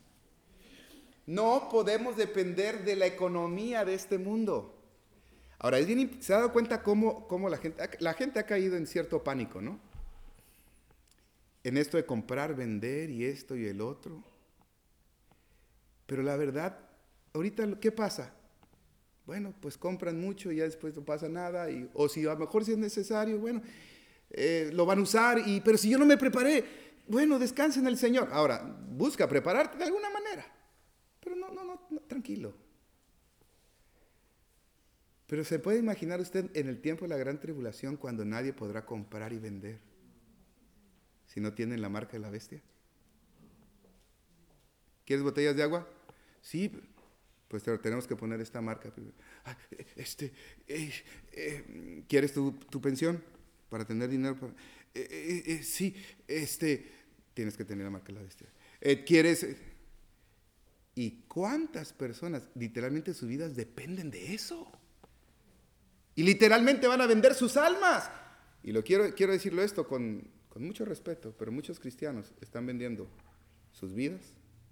No podemos depender de la economía de este mundo. Ahora, es bien, se ha dado cuenta cómo la gente ha caído en cierto pánico, ¿no? En esto de comprar, vender y esto y el otro. Pero la verdad, ahorita, ¿qué pasa? Bueno, pues compran mucho y ya después no pasa nada. O si a lo mejor si es necesario, bueno, lo van a usar. Pero si yo no me preparé, bueno, descansa en el Señor. Ahora, busca prepararte de alguna manera. Pero no, tranquilo. Pero ¿se puede imaginar usted en el tiempo de la gran tribulación cuando nadie podrá comprar y vender? Si no tienen la marca de la bestia. ¿Quieres botellas de agua? Sí, pues tenemos que poner esta marca. ¿Quieres tu pensión para tener dinero? Sí, tienes que tener la marca de la bestia. ¿Quieres? ¿Y cuántas personas literalmente sus vidas dependen de eso? Y literalmente van a vender sus almas. Y quiero decirlo esto con mucho respeto, pero muchos cristianos están vendiendo sus vidas.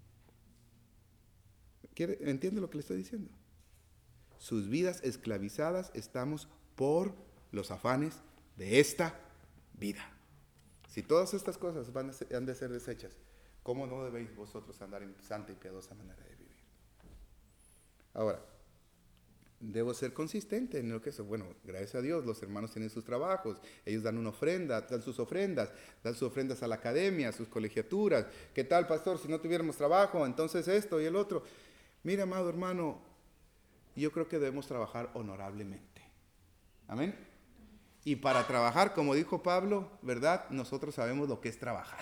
¿Entiende lo que le estoy diciendo? Sus vidas esclavizadas estamos por los afanes de esta vida. Si todas estas cosas han de ser desechas, ¿cómo no debéis vosotros andar en santa y piadosa manera de vivir? Ahora, debo ser consistente en lo que es. Bueno, gracias a Dios, los hermanos tienen sus trabajos, ellos dan una ofrenda, dan sus ofrendas a la academia, sus colegiaturas. ¿Qué tal, pastor? Si no tuviéramos trabajo, entonces esto y el otro. Mira, amado hermano, yo creo que debemos trabajar honorablemente. Amén. Y para trabajar, como dijo Pablo, ¿verdad? Nosotros sabemos lo que es trabajar.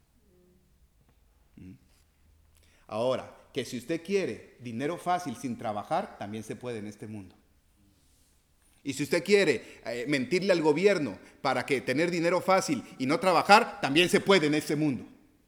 Ahora, que si usted quiere dinero fácil sin trabajar, también se puede en este mundo. Y si usted quiere mentirle al gobierno para que tener dinero fácil y no trabajar, también se puede en este mundo.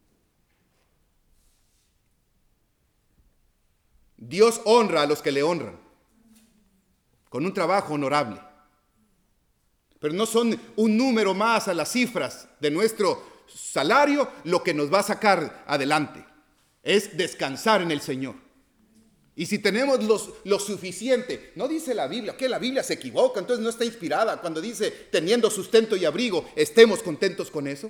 Dios honra a los que le honran, con un trabajo honorable. Pero no son un número más a las cifras de nuestro salario lo que nos va a sacar adelante. Es descansar en el Señor. Y si tenemos lo suficiente, no dice la Biblia, que la Biblia se equivoca, entonces no está inspirada. Cuando dice teniendo sustento y abrigo, estemos contentos con eso.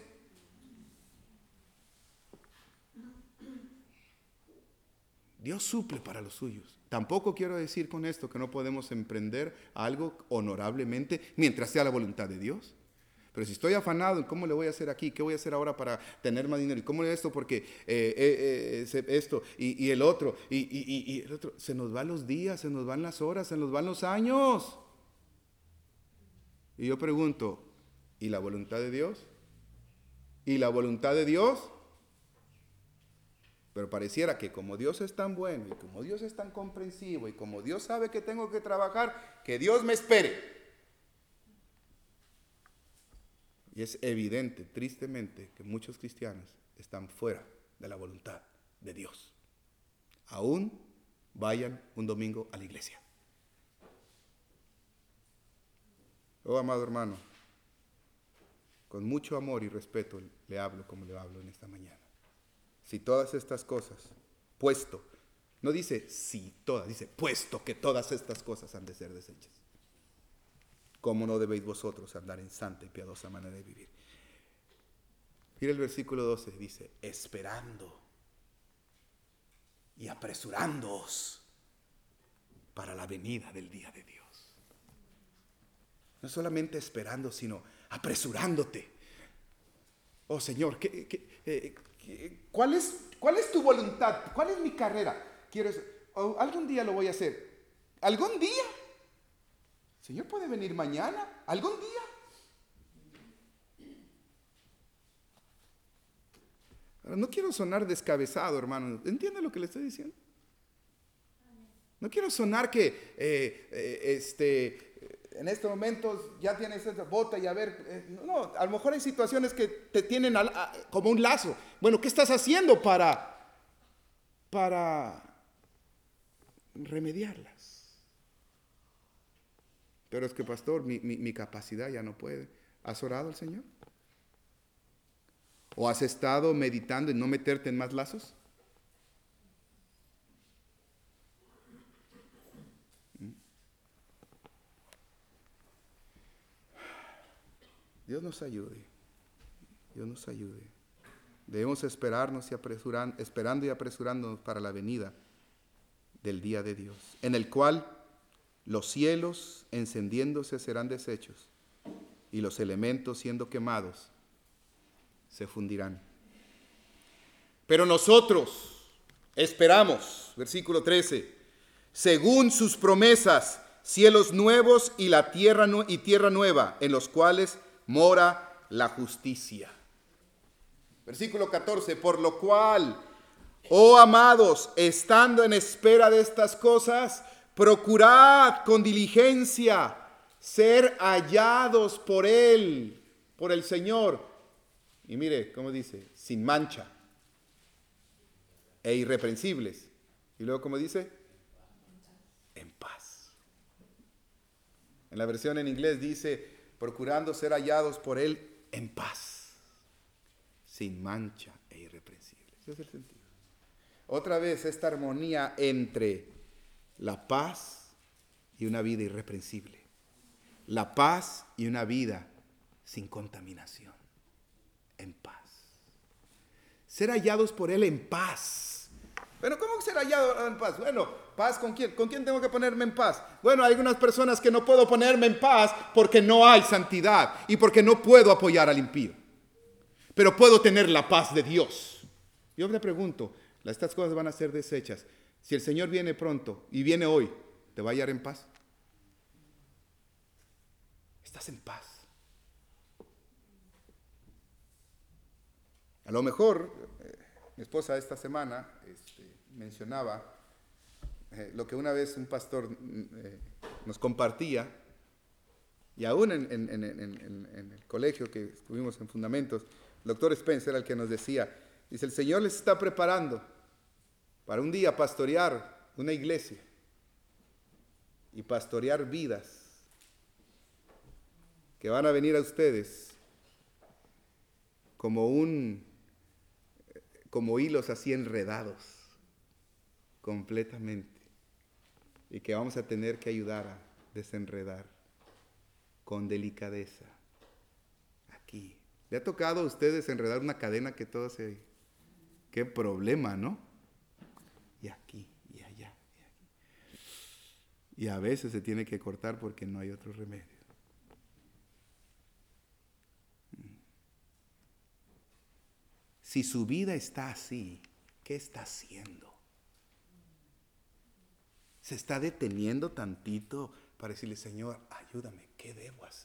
Dios suple para los suyos. Tampoco quiero decir con esto que no podemos emprender algo honorablemente mientras sea la voluntad de Dios. Pero si estoy afanado en cómo le voy a hacer aquí, qué voy a hacer ahora para tener más dinero, y cómo le esto porque esto y el otro, y el otro, se nos van los días, se nos van las horas, se nos van los años. Y yo pregunto, ¿y la voluntad de Dios? ¿Y la voluntad de Dios? Pero pareciera que como Dios es tan bueno, y como Dios es tan comprensivo, y como Dios sabe que tengo que trabajar, que Dios me espere. Y es evidente, tristemente, que muchos cristianos están fuera de la voluntad de Dios. Aún vayan un domingo a la iglesia. Oh, amado hermano, con mucho amor y respeto le hablo como le hablo en esta mañana. Si todas estas cosas, puesto, no dice si todas, dice puesto que todas estas cosas han de ser desechas. ¿Cómo no debéis vosotros andar en santa y piadosa manera de vivir? Mira el versículo 12, dice, esperando y apresurándoos para la venida del día de Dios. No solamente esperando, sino apresurándote. Oh Señor, ¿cuál es tu voluntad? ¿Cuál es mi carrera? Algún día lo voy a hacer. ¿Algún día? Señor, ¿puede venir mañana? ¿Algún día? No quiero sonar descabezado, hermano. ¿Entiende lo que le estoy diciendo? No quiero sonar que en estos momentos ya tienes esa bota y a ver, no, a lo mejor hay situaciones que te tienen como un lazo. Bueno, ¿qué estás haciendo para remediarlas? Pero es que, pastor, mi capacidad ya no puede. ¿Has orado al Señor? ¿O has estado meditando en no meterte en más lazos? Dios nos ayude. Dios nos ayude. Debemos esperarnos y esperando y apresurándonos para la venida del día de Dios, en el cual los cielos encendiéndose serán deshechos y los elementos siendo quemados se fundirán. Pero nosotros esperamos, versículo 13, según sus promesas, cielos nuevos y tierra nueva, en los cuales mora la justicia. Versículo 14, por lo cual, oh amados, estando en espera de estas cosas, procurad con diligencia ser hallados por Él, por el Señor. Y mire cómo dice, sin mancha e irreprensibles. Y luego cómo dice, en paz. En la versión en inglés dice, procurando ser hallados por Él en paz, sin mancha e irreprensible. Ese es el sentido. Otra vez esta armonía entre la paz y una vida irreprensible. La paz y una vida sin contaminación. En paz. Ser hallados por Él en paz. Bueno, ¿cómo ser hallado en paz? Bueno, ¿paz con quién? ¿Con quién tengo que ponerme en paz? Bueno, hay algunas personas que no puedo ponerme en paz porque no hay santidad y porque no puedo apoyar al impío. Pero puedo tener la paz de Dios. Yo le pregunto, estas cosas van a ser desechas. Si el Señor viene pronto y viene hoy, ¿te va a hallar en paz? ¿Estás en paz? A lo mejor, mi esposa esta semana mencionaba lo que una vez un pastor nos compartía, y aún en el colegio que estuvimos en Fundamentos, el doctor Spencer era el que nos decía, dice, el Señor les está preparando para un día pastorear una iglesia y pastorear vidas que van a venir a ustedes como hilos así enredados completamente y que vamos a tener que ayudar a desenredar con delicadeza. Aquí. ¿Le ha tocado a usted desenredar una cadena que todo se... Qué problema, ¿no? Y aquí, y allá, y aquí. Y a veces se tiene que cortar porque no hay otro remedio. Si su vida está así, ¿qué está haciendo? ¿Se está deteniendo tantito para decirle, Señor, ayúdame, ¿qué debo hacer?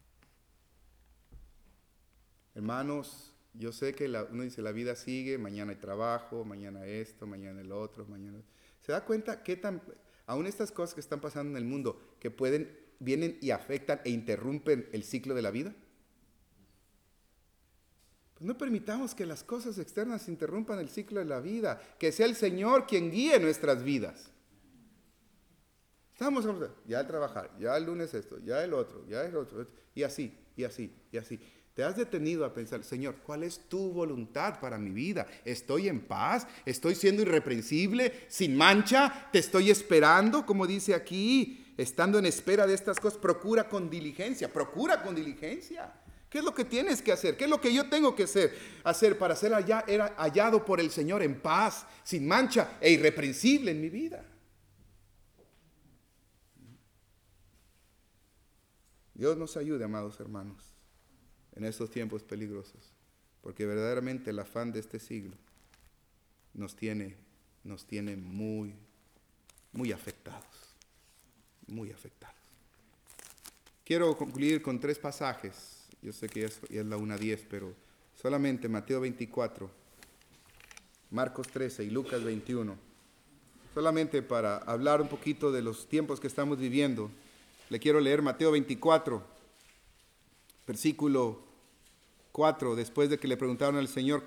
Hermanos, yo sé que uno dice, la vida sigue, mañana hay trabajo, mañana esto, mañana el otro, mañana... ¿Se da cuenta qué tan... Aún estas cosas que están pasando en el mundo, que vienen y afectan e interrumpen el ciclo de la vida? Pues no permitamos que las cosas externas interrumpan el ciclo de la vida, que sea el Señor quien guíe nuestras vidas. ya el trabajar, ya el lunes esto, ya el otro, y así, y así, y así. Te has detenido a pensar, Señor, ¿cuál es tu voluntad para mi vida? ¿Estoy en paz? ¿Estoy siendo irreprensible? ¿Sin mancha? ¿Te estoy esperando? Como dice aquí, estando en espera de estas cosas, procura con diligencia, procura con diligencia. ¿Qué es lo que tienes que hacer? ¿Qué es lo que yo tengo que hacer para ser hallado por el Señor en paz, sin mancha e irreprensible en mi vida? Dios nos ayude, amados hermanos, en estos tiempos peligrosos, porque verdaderamente el afán de este siglo nos tiene muy, muy afectados, muy afectados. Quiero concluir con 3 pasajes. Yo sé que ya es la 1:10, pero solamente Mateo 24, Marcos 13 y Lucas 21. Solamente para hablar un poquito de los tiempos que estamos viviendo, le quiero leer Mateo 24, versículo 4, después de que le preguntaron al Señor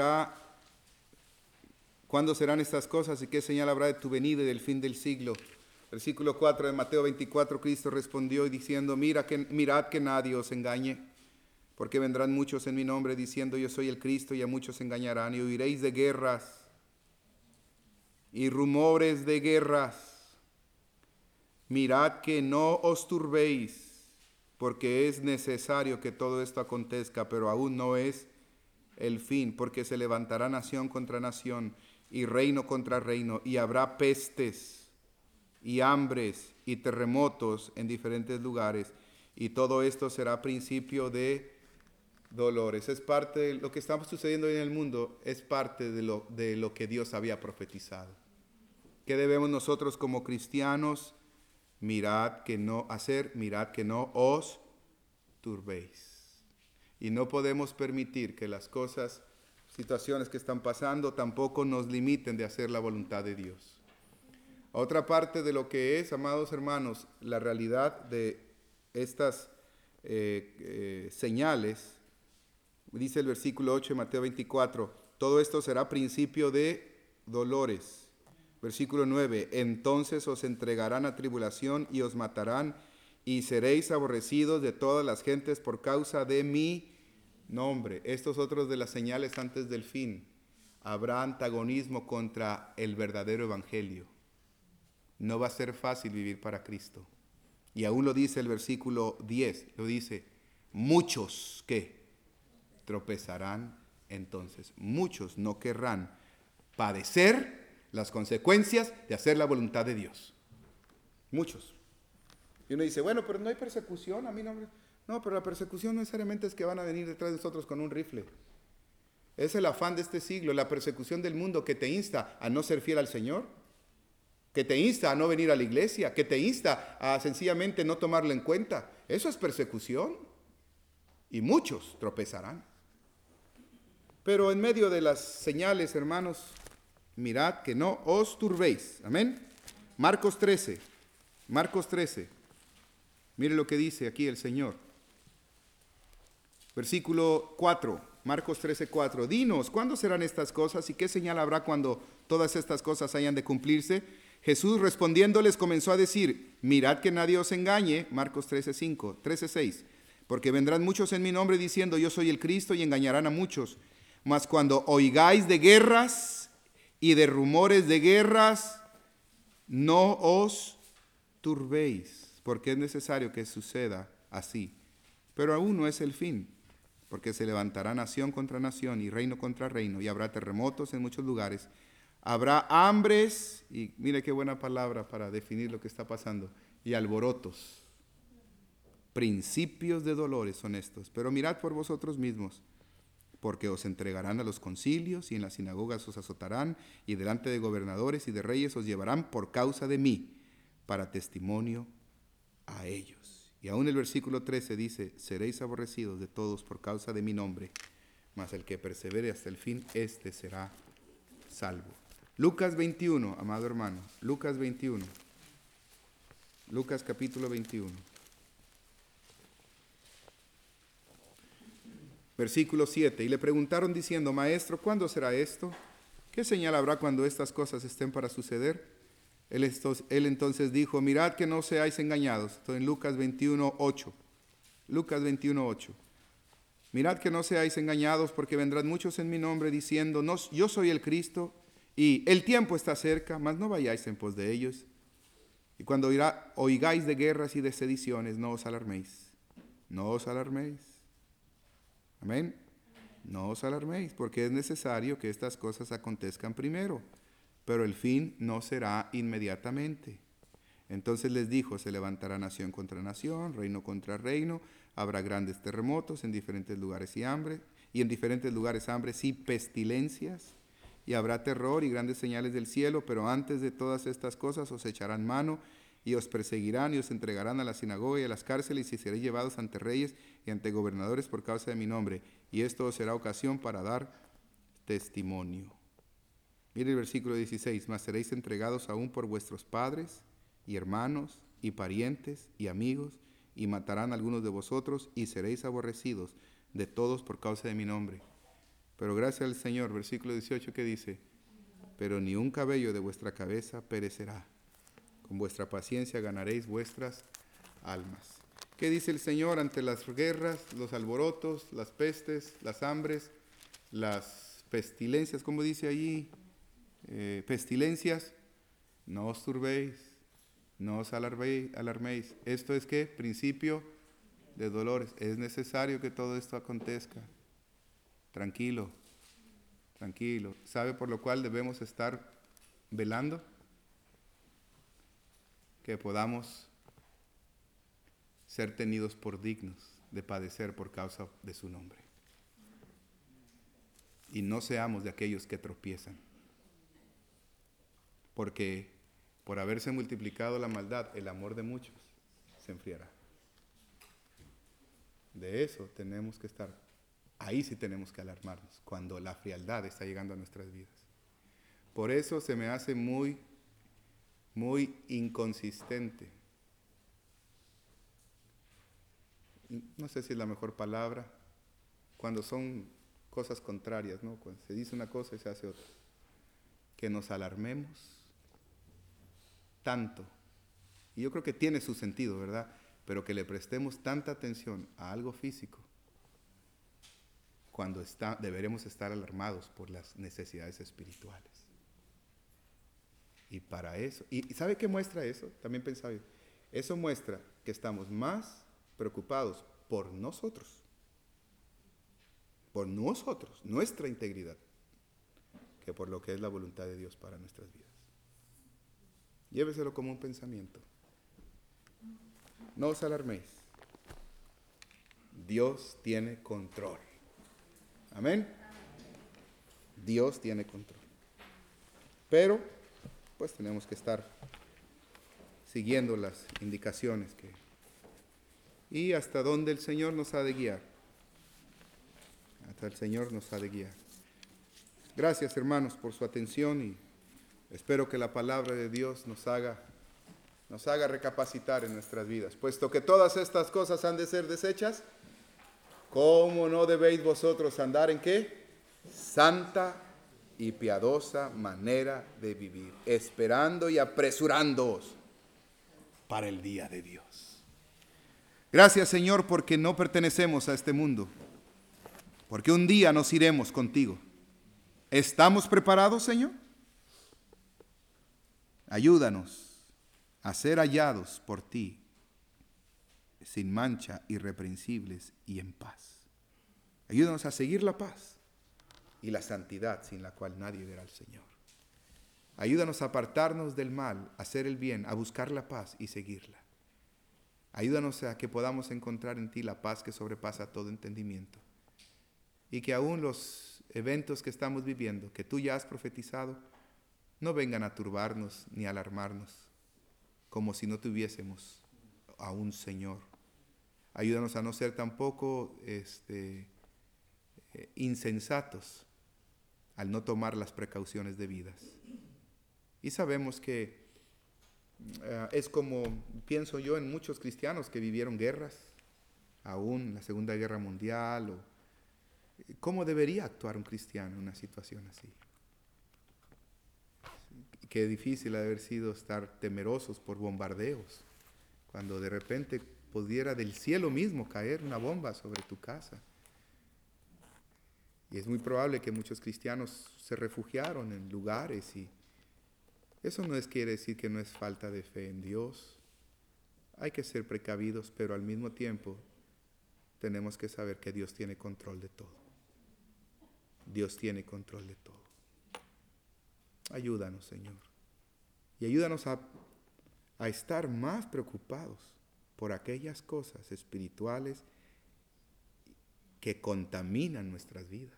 cuándo serán estas cosas y qué señal habrá de tu venida y del fin del siglo. Versículo 4 de Mateo 24, Cristo respondió diciendo, mirad que nadie os engañe, porque vendrán muchos en mi nombre diciendo yo soy el Cristo y a muchos engañarán y oiréis de guerras y rumores de guerras. Mirad que no os turbéis, porque es necesario que todo esto acontezca, pero aún no es el fin, porque se levantará nación contra nación y reino contra reino, y habrá pestes y hambres y terremotos en diferentes lugares, y todo esto será principio de dolores. Es parte de lo que está sucediendo hoy en el mundo, es parte de lo que Dios había profetizado. ¿Qué debemos nosotros como cristianos? Mirad que no os turbéis. Y no podemos permitir que las situaciones que están pasando, tampoco nos limiten de hacer la voluntad de Dios. Otra parte de lo que es, amados hermanos, la realidad de estas señales, dice el versículo 8 de Mateo 24, todo esto será principio de dolores. Versículo 9, entonces os entregarán a tribulación y os matarán y seréis aborrecidos de todas las gentes por causa de mi nombre. Estos otros de las señales antes del fin. Habrá antagonismo contra el verdadero evangelio. No va a ser fácil vivir para Cristo. Y aún lo dice el versículo 10, lo dice, muchos que tropezarán entonces. Muchos no querrán padecer las consecuencias de hacer la voluntad de Dios. Muchos. Y uno dice, bueno, pero no hay persecución, a mí no. No, pero la persecución no necesariamente es que van a venir detrás de nosotros con un rifle. Es el afán de este siglo, la persecución del mundo que te insta a no ser fiel al Señor, que te insta a no venir a la iglesia, que te insta a sencillamente no tomarlo en cuenta. Eso es persecución. Y muchos tropezarán. Pero en medio de las señales, hermanos, mirad que no os turbéis. Amén. Marcos 13. Mire lo que dice aquí el Señor. Versículo 4. Marcos 13, 4. Dinos, ¿cuándo serán estas cosas y qué señal habrá cuando todas estas cosas hayan de cumplirse? Jesús respondiéndoles comenzó a decir, mirad que nadie os engañe. Marcos 13, 6. Porque vendrán muchos en mi nombre diciendo yo soy el Cristo y engañarán a muchos. Mas cuando oigáis de guerras y de rumores de guerras, no os turbéis, porque es necesario que suceda así. Pero aún no es el fin, porque se levantará nación contra nación y reino contra reino, y habrá terremotos en muchos lugares. Habrá hambres, y mire qué buena palabra para definir lo que está pasando, y alborotos. Principios de dolores son estos, pero mirad por vosotros mismos, porque os entregarán a los concilios y en las sinagogas os azotarán y delante de gobernadores y de reyes os llevarán por causa de mí para testimonio a ellos. Y aún el versículo 13 dice, seréis aborrecidos de todos por causa de mi nombre, mas el que persevere hasta el fin, éste será salvo. Lucas 21, amado hermano, Lucas 21, Lucas capítulo 21. Versículo 7, y le preguntaron diciendo, Maestro, ¿cuándo será esto? ¿Qué señal habrá cuando estas cosas estén para suceder? Él entonces dijo, mirad que no seáis engañados. Esto en Lucas 21:8. Lucas 21:8. Mirad que no seáis engañados, porque vendrán muchos en mi nombre diciendo, no, yo soy el Cristo, y el tiempo está cerca, mas no vayáis en pos de ellos. Y cuando oigáis de guerras y de sediciones, no os alarméis. No os alarméis. Amén. No os alarméis, porque es necesario que estas cosas acontezcan primero, pero el fin no será inmediatamente. Entonces les dijo, se levantará nación contra nación, reino contra reino, habrá grandes terremotos en diferentes lugares y en diferentes lugares hambres y pestilencias, y habrá terror y grandes señales del cielo, pero antes de todas estas cosas os echarán mano y os perseguirán y os entregarán a la sinagoga y a las cárceles y seréis llevados ante reyes y ante gobernadores por causa de mi nombre, y esto os será ocasión para dar testimonio. Mire el versículo 16, mas seréis entregados aún por vuestros padres y hermanos y parientes y amigos, y matarán a algunos de vosotros, y seréis aborrecidos de todos por causa de mi nombre. Pero gracias al Señor, versículo 18, que dice, pero ni un cabello de vuestra cabeza perecerá. Con vuestra paciencia ganaréis vuestras almas. ¿Qué dice el Señor ante las guerras, los alborotos, las pestes, las hambres, las pestilencias? ¿Cómo dice allí? Pestilencias. No os turbéis, no os alarméis. ¿Esto es qué? Principio de dolores. Es necesario que todo esto acontezca. Tranquilo, tranquilo. ¿Sabe por lo cual debemos estar velando? Que podamos ser tenidos por dignos de padecer por causa de su nombre. Y no seamos de aquellos que tropiezan. Porque por haberse multiplicado la maldad, el amor de muchos se enfriará. De eso tenemos que estar. Ahí sí tenemos que alarmarnos, cuando la frialdad está llegando a nuestras vidas. Por eso se me hace muy inconsistente. No sé si es la mejor palabra, cuando son cosas contrarias, ¿no? Cuando se dice una cosa y se hace otra. Que nos alarmemos tanto, y yo creo que tiene su sentido, ¿verdad? Pero que le prestemos tanta atención a algo físico, cuando deberemos estar alarmados por las necesidades espirituales. Y para eso, y ¿sabe qué muestra eso? También pensaba yo, eso muestra que estamos más preocupados por nosotros, nuestra integridad, que por lo que es la voluntad de Dios para nuestras vidas. Lléveselo como un pensamiento. No os alarméis. Dios tiene control. Amén. Dios tiene control. Pero, pues tenemos que estar siguiendo las indicaciones y hasta dónde el Señor nos ha de guiar. Hasta el Señor nos ha de guiar. Gracias, hermanos, por su atención, y espero que la palabra de Dios nos haga recapacitar en nuestras vidas. Puesto que todas estas cosas han de ser deshechas, ¿cómo no debéis vosotros andar en qué? Santa y piadosa manera de vivir, esperando y apresurándoos para el día de Dios. Gracias, Señor, porque no pertenecemos a este mundo, porque un día nos iremos contigo. ¿Estamos preparados, Señor? Ayúdanos a ser hallados por ti, sin mancha, irreprensibles y en paz. Ayúdanos a seguir la paz y la santidad, sin la cual nadie verá al Señor. Ayúdanos a apartarnos del mal, a hacer el bien, a buscar la paz y seguirla. Ayúdanos a que podamos encontrar en ti la paz que sobrepasa todo entendimiento. Y que aún los eventos que estamos viviendo, que tú ya has profetizado, no vengan a turbarnos ni a alarmarnos, como si no tuviésemos a un Señor. Ayúdanos a no ser tampoco insensatos al no tomar las precauciones debidas. Y sabemos que es como, pienso yo, en muchos cristianos que vivieron guerras, aún la Segunda Guerra Mundial, o ¿cómo debería actuar un cristiano en una situación así? qué difícil ha de haber sido estar temerosos por bombardeos, cuando de repente pudiera del cielo mismo caer una bomba sobre tu casa. Y es muy probable que muchos cristianos se refugiaron en lugares, y eso no quiere decir que no es falta de fe en Dios. Hay que ser precavidos, pero al mismo tiempo tenemos que saber que Dios tiene control de todo. Dios tiene control de todo. Ayúdanos, Señor. Y ayúdanos a estar más preocupados por aquellas cosas espirituales que contaminan nuestras vidas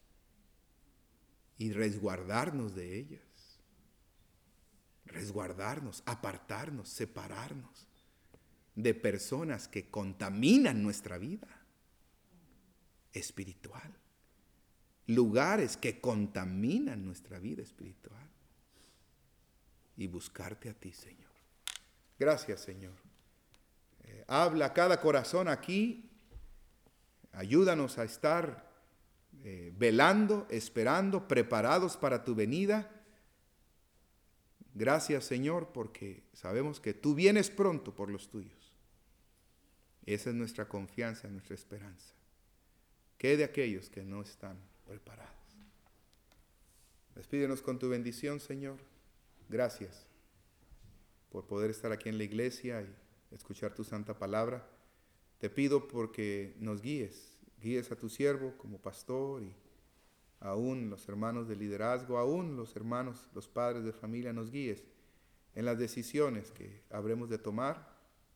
y resguardarnos de ellas. Resguardarnos, apartarnos, separarnos de personas que contaminan nuestra vida espiritual. Lugares que contaminan nuestra vida espiritual. Y buscarte a ti, Señor. Gracias, Señor. Habla a cada corazón aquí. Ayúdanos a estar velando, esperando, preparados para tu venida. Gracias, Señor, porque sabemos que tú vienes pronto por los tuyos. Esa es nuestra confianza, nuestra esperanza. ¿Qué de aquellos que no están preparados? Despídenos con tu bendición, Señor. Gracias por poder estar aquí en la iglesia y escuchar tu santa palabra. Te pido porque nos guíes a tu siervo como pastor, y aún los hermanos de liderazgo, aún los hermanos, los padres de familia, nos guíes en las decisiones que habremos de tomar.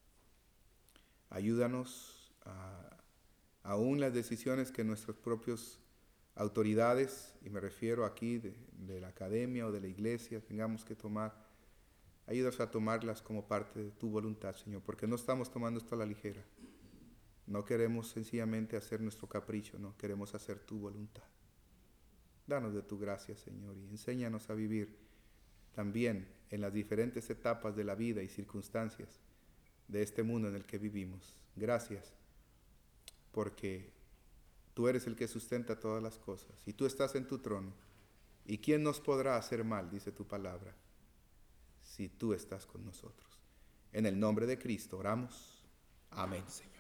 Ayúdanos aún las decisiones que nuestras propias autoridades, y me refiero aquí de la academia o de la iglesia, tengamos que tomar. Ayúdanos a tomarlas como parte de tu voluntad, Señor, porque no estamos tomando esto a la ligera. No queremos sencillamente hacer nuestro capricho, no, queremos hacer tu voluntad. Danos de tu gracia, Señor, y enséñanos a vivir también en las diferentes etapas de la vida y circunstancias de este mundo en el que vivimos. Gracias, porque tú eres el que sustenta todas las cosas, y tú estás en tu trono. ¿Y quién nos podrá hacer mal, dice tu palabra, si tú estás con nosotros? En el nombre de Cristo oramos. Amén, Señor.